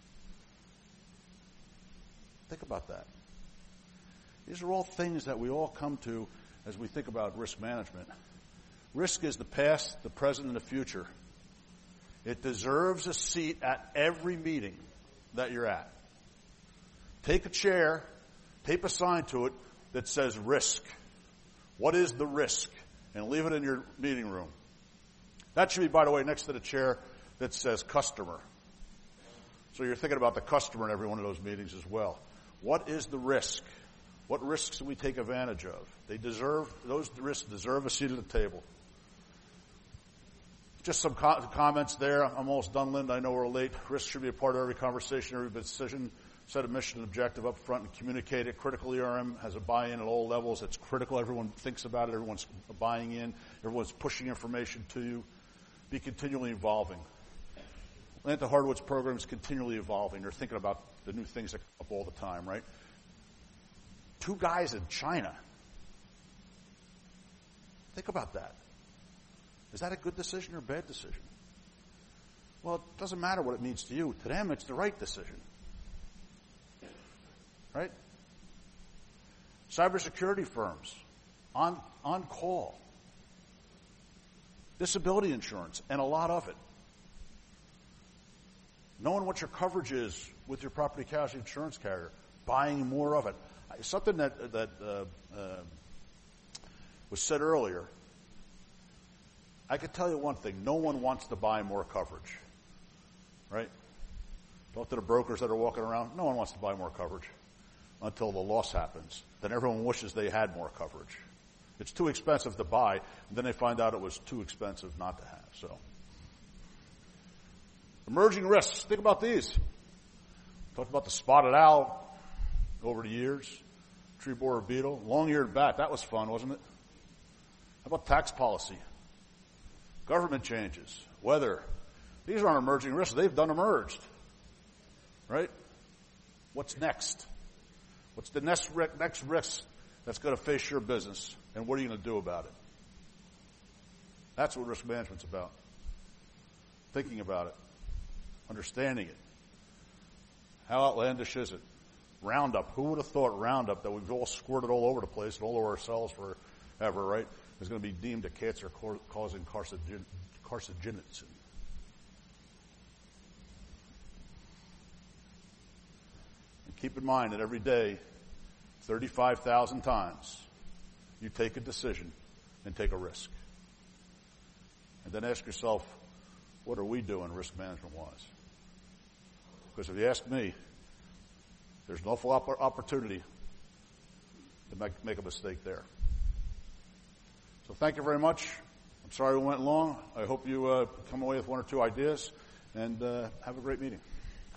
Think about that. These are all things that we all come to as we think about risk management. Risk is the past, the present, and the future. It deserves a seat at every meeting that you're at. Take a chair, tape a sign to it that says risk. What is the risk? And leave it in your meeting room. That should be, by the way, next to the chair that says customer. So you're thinking about the customer in every one of those meetings as well. What is the risk? What risks do we take advantage of? They deserve, those risks deserve a seat at the table. Just some co- comments there. I'm almost done, Linda. I know we're late. Risk should be a part of every conversation, every decision. Set a mission and objective up front and communicate it. Critical E R M has a buy-in at all levels. It's critical. Everyone thinks about it. Everyone's buying in. Everyone's pushing information to you. Be continually evolving. Atlanta Hardwood's program is continually evolving. They're thinking about the new things that come up all the time, right? Two guys in China. Think about that. Is that a good decision or a bad decision? Well, it doesn't matter what it means to you. To them, it's the right decision. Right? Cybersecurity firms on, on call. Disability insurance, and a lot of it. Knowing what your coverage is with your property casualty insurance carrier, buying more of it. Something that that uh, uh, was said earlier. I could tell you one thing: no one wants to buy more coverage, right? Talk to the brokers that are walking around. No one wants to buy more coverage until the loss happens. Then everyone wishes they had more coverage. It's too expensive to buy, and then they find out it was too expensive not to have. So, emerging risks. Think about these. Talked about the spotted owl over the years, tree borer beetle, long-eared bat. That was fun, wasn't it? How about tax policy? Government changes, weather. These aren't emerging risks. They've done emerged. Right? What's next? What's the next, next risk that's going to face your business, and what are you going to do about it? That's what risk management's about. Thinking about it. Understanding it. How outlandish is it? Roundup. Who would have thought Roundup, that we've all squirted all over the place and all over ourselves forever, right, is going to be deemed a cancer-causing carcinogen, carcinogen. And keep in mind that every day, thirty-five thousand times, you take a decision and take a risk. And then ask yourself, what are we doing risk management-wise? Because if you ask me, there's an awful opp- opportunity to make, make a mistake there. So thank you very much. I'm sorry we went long. I hope you uh, come away with one or two ideas, and uh, have a great meeting.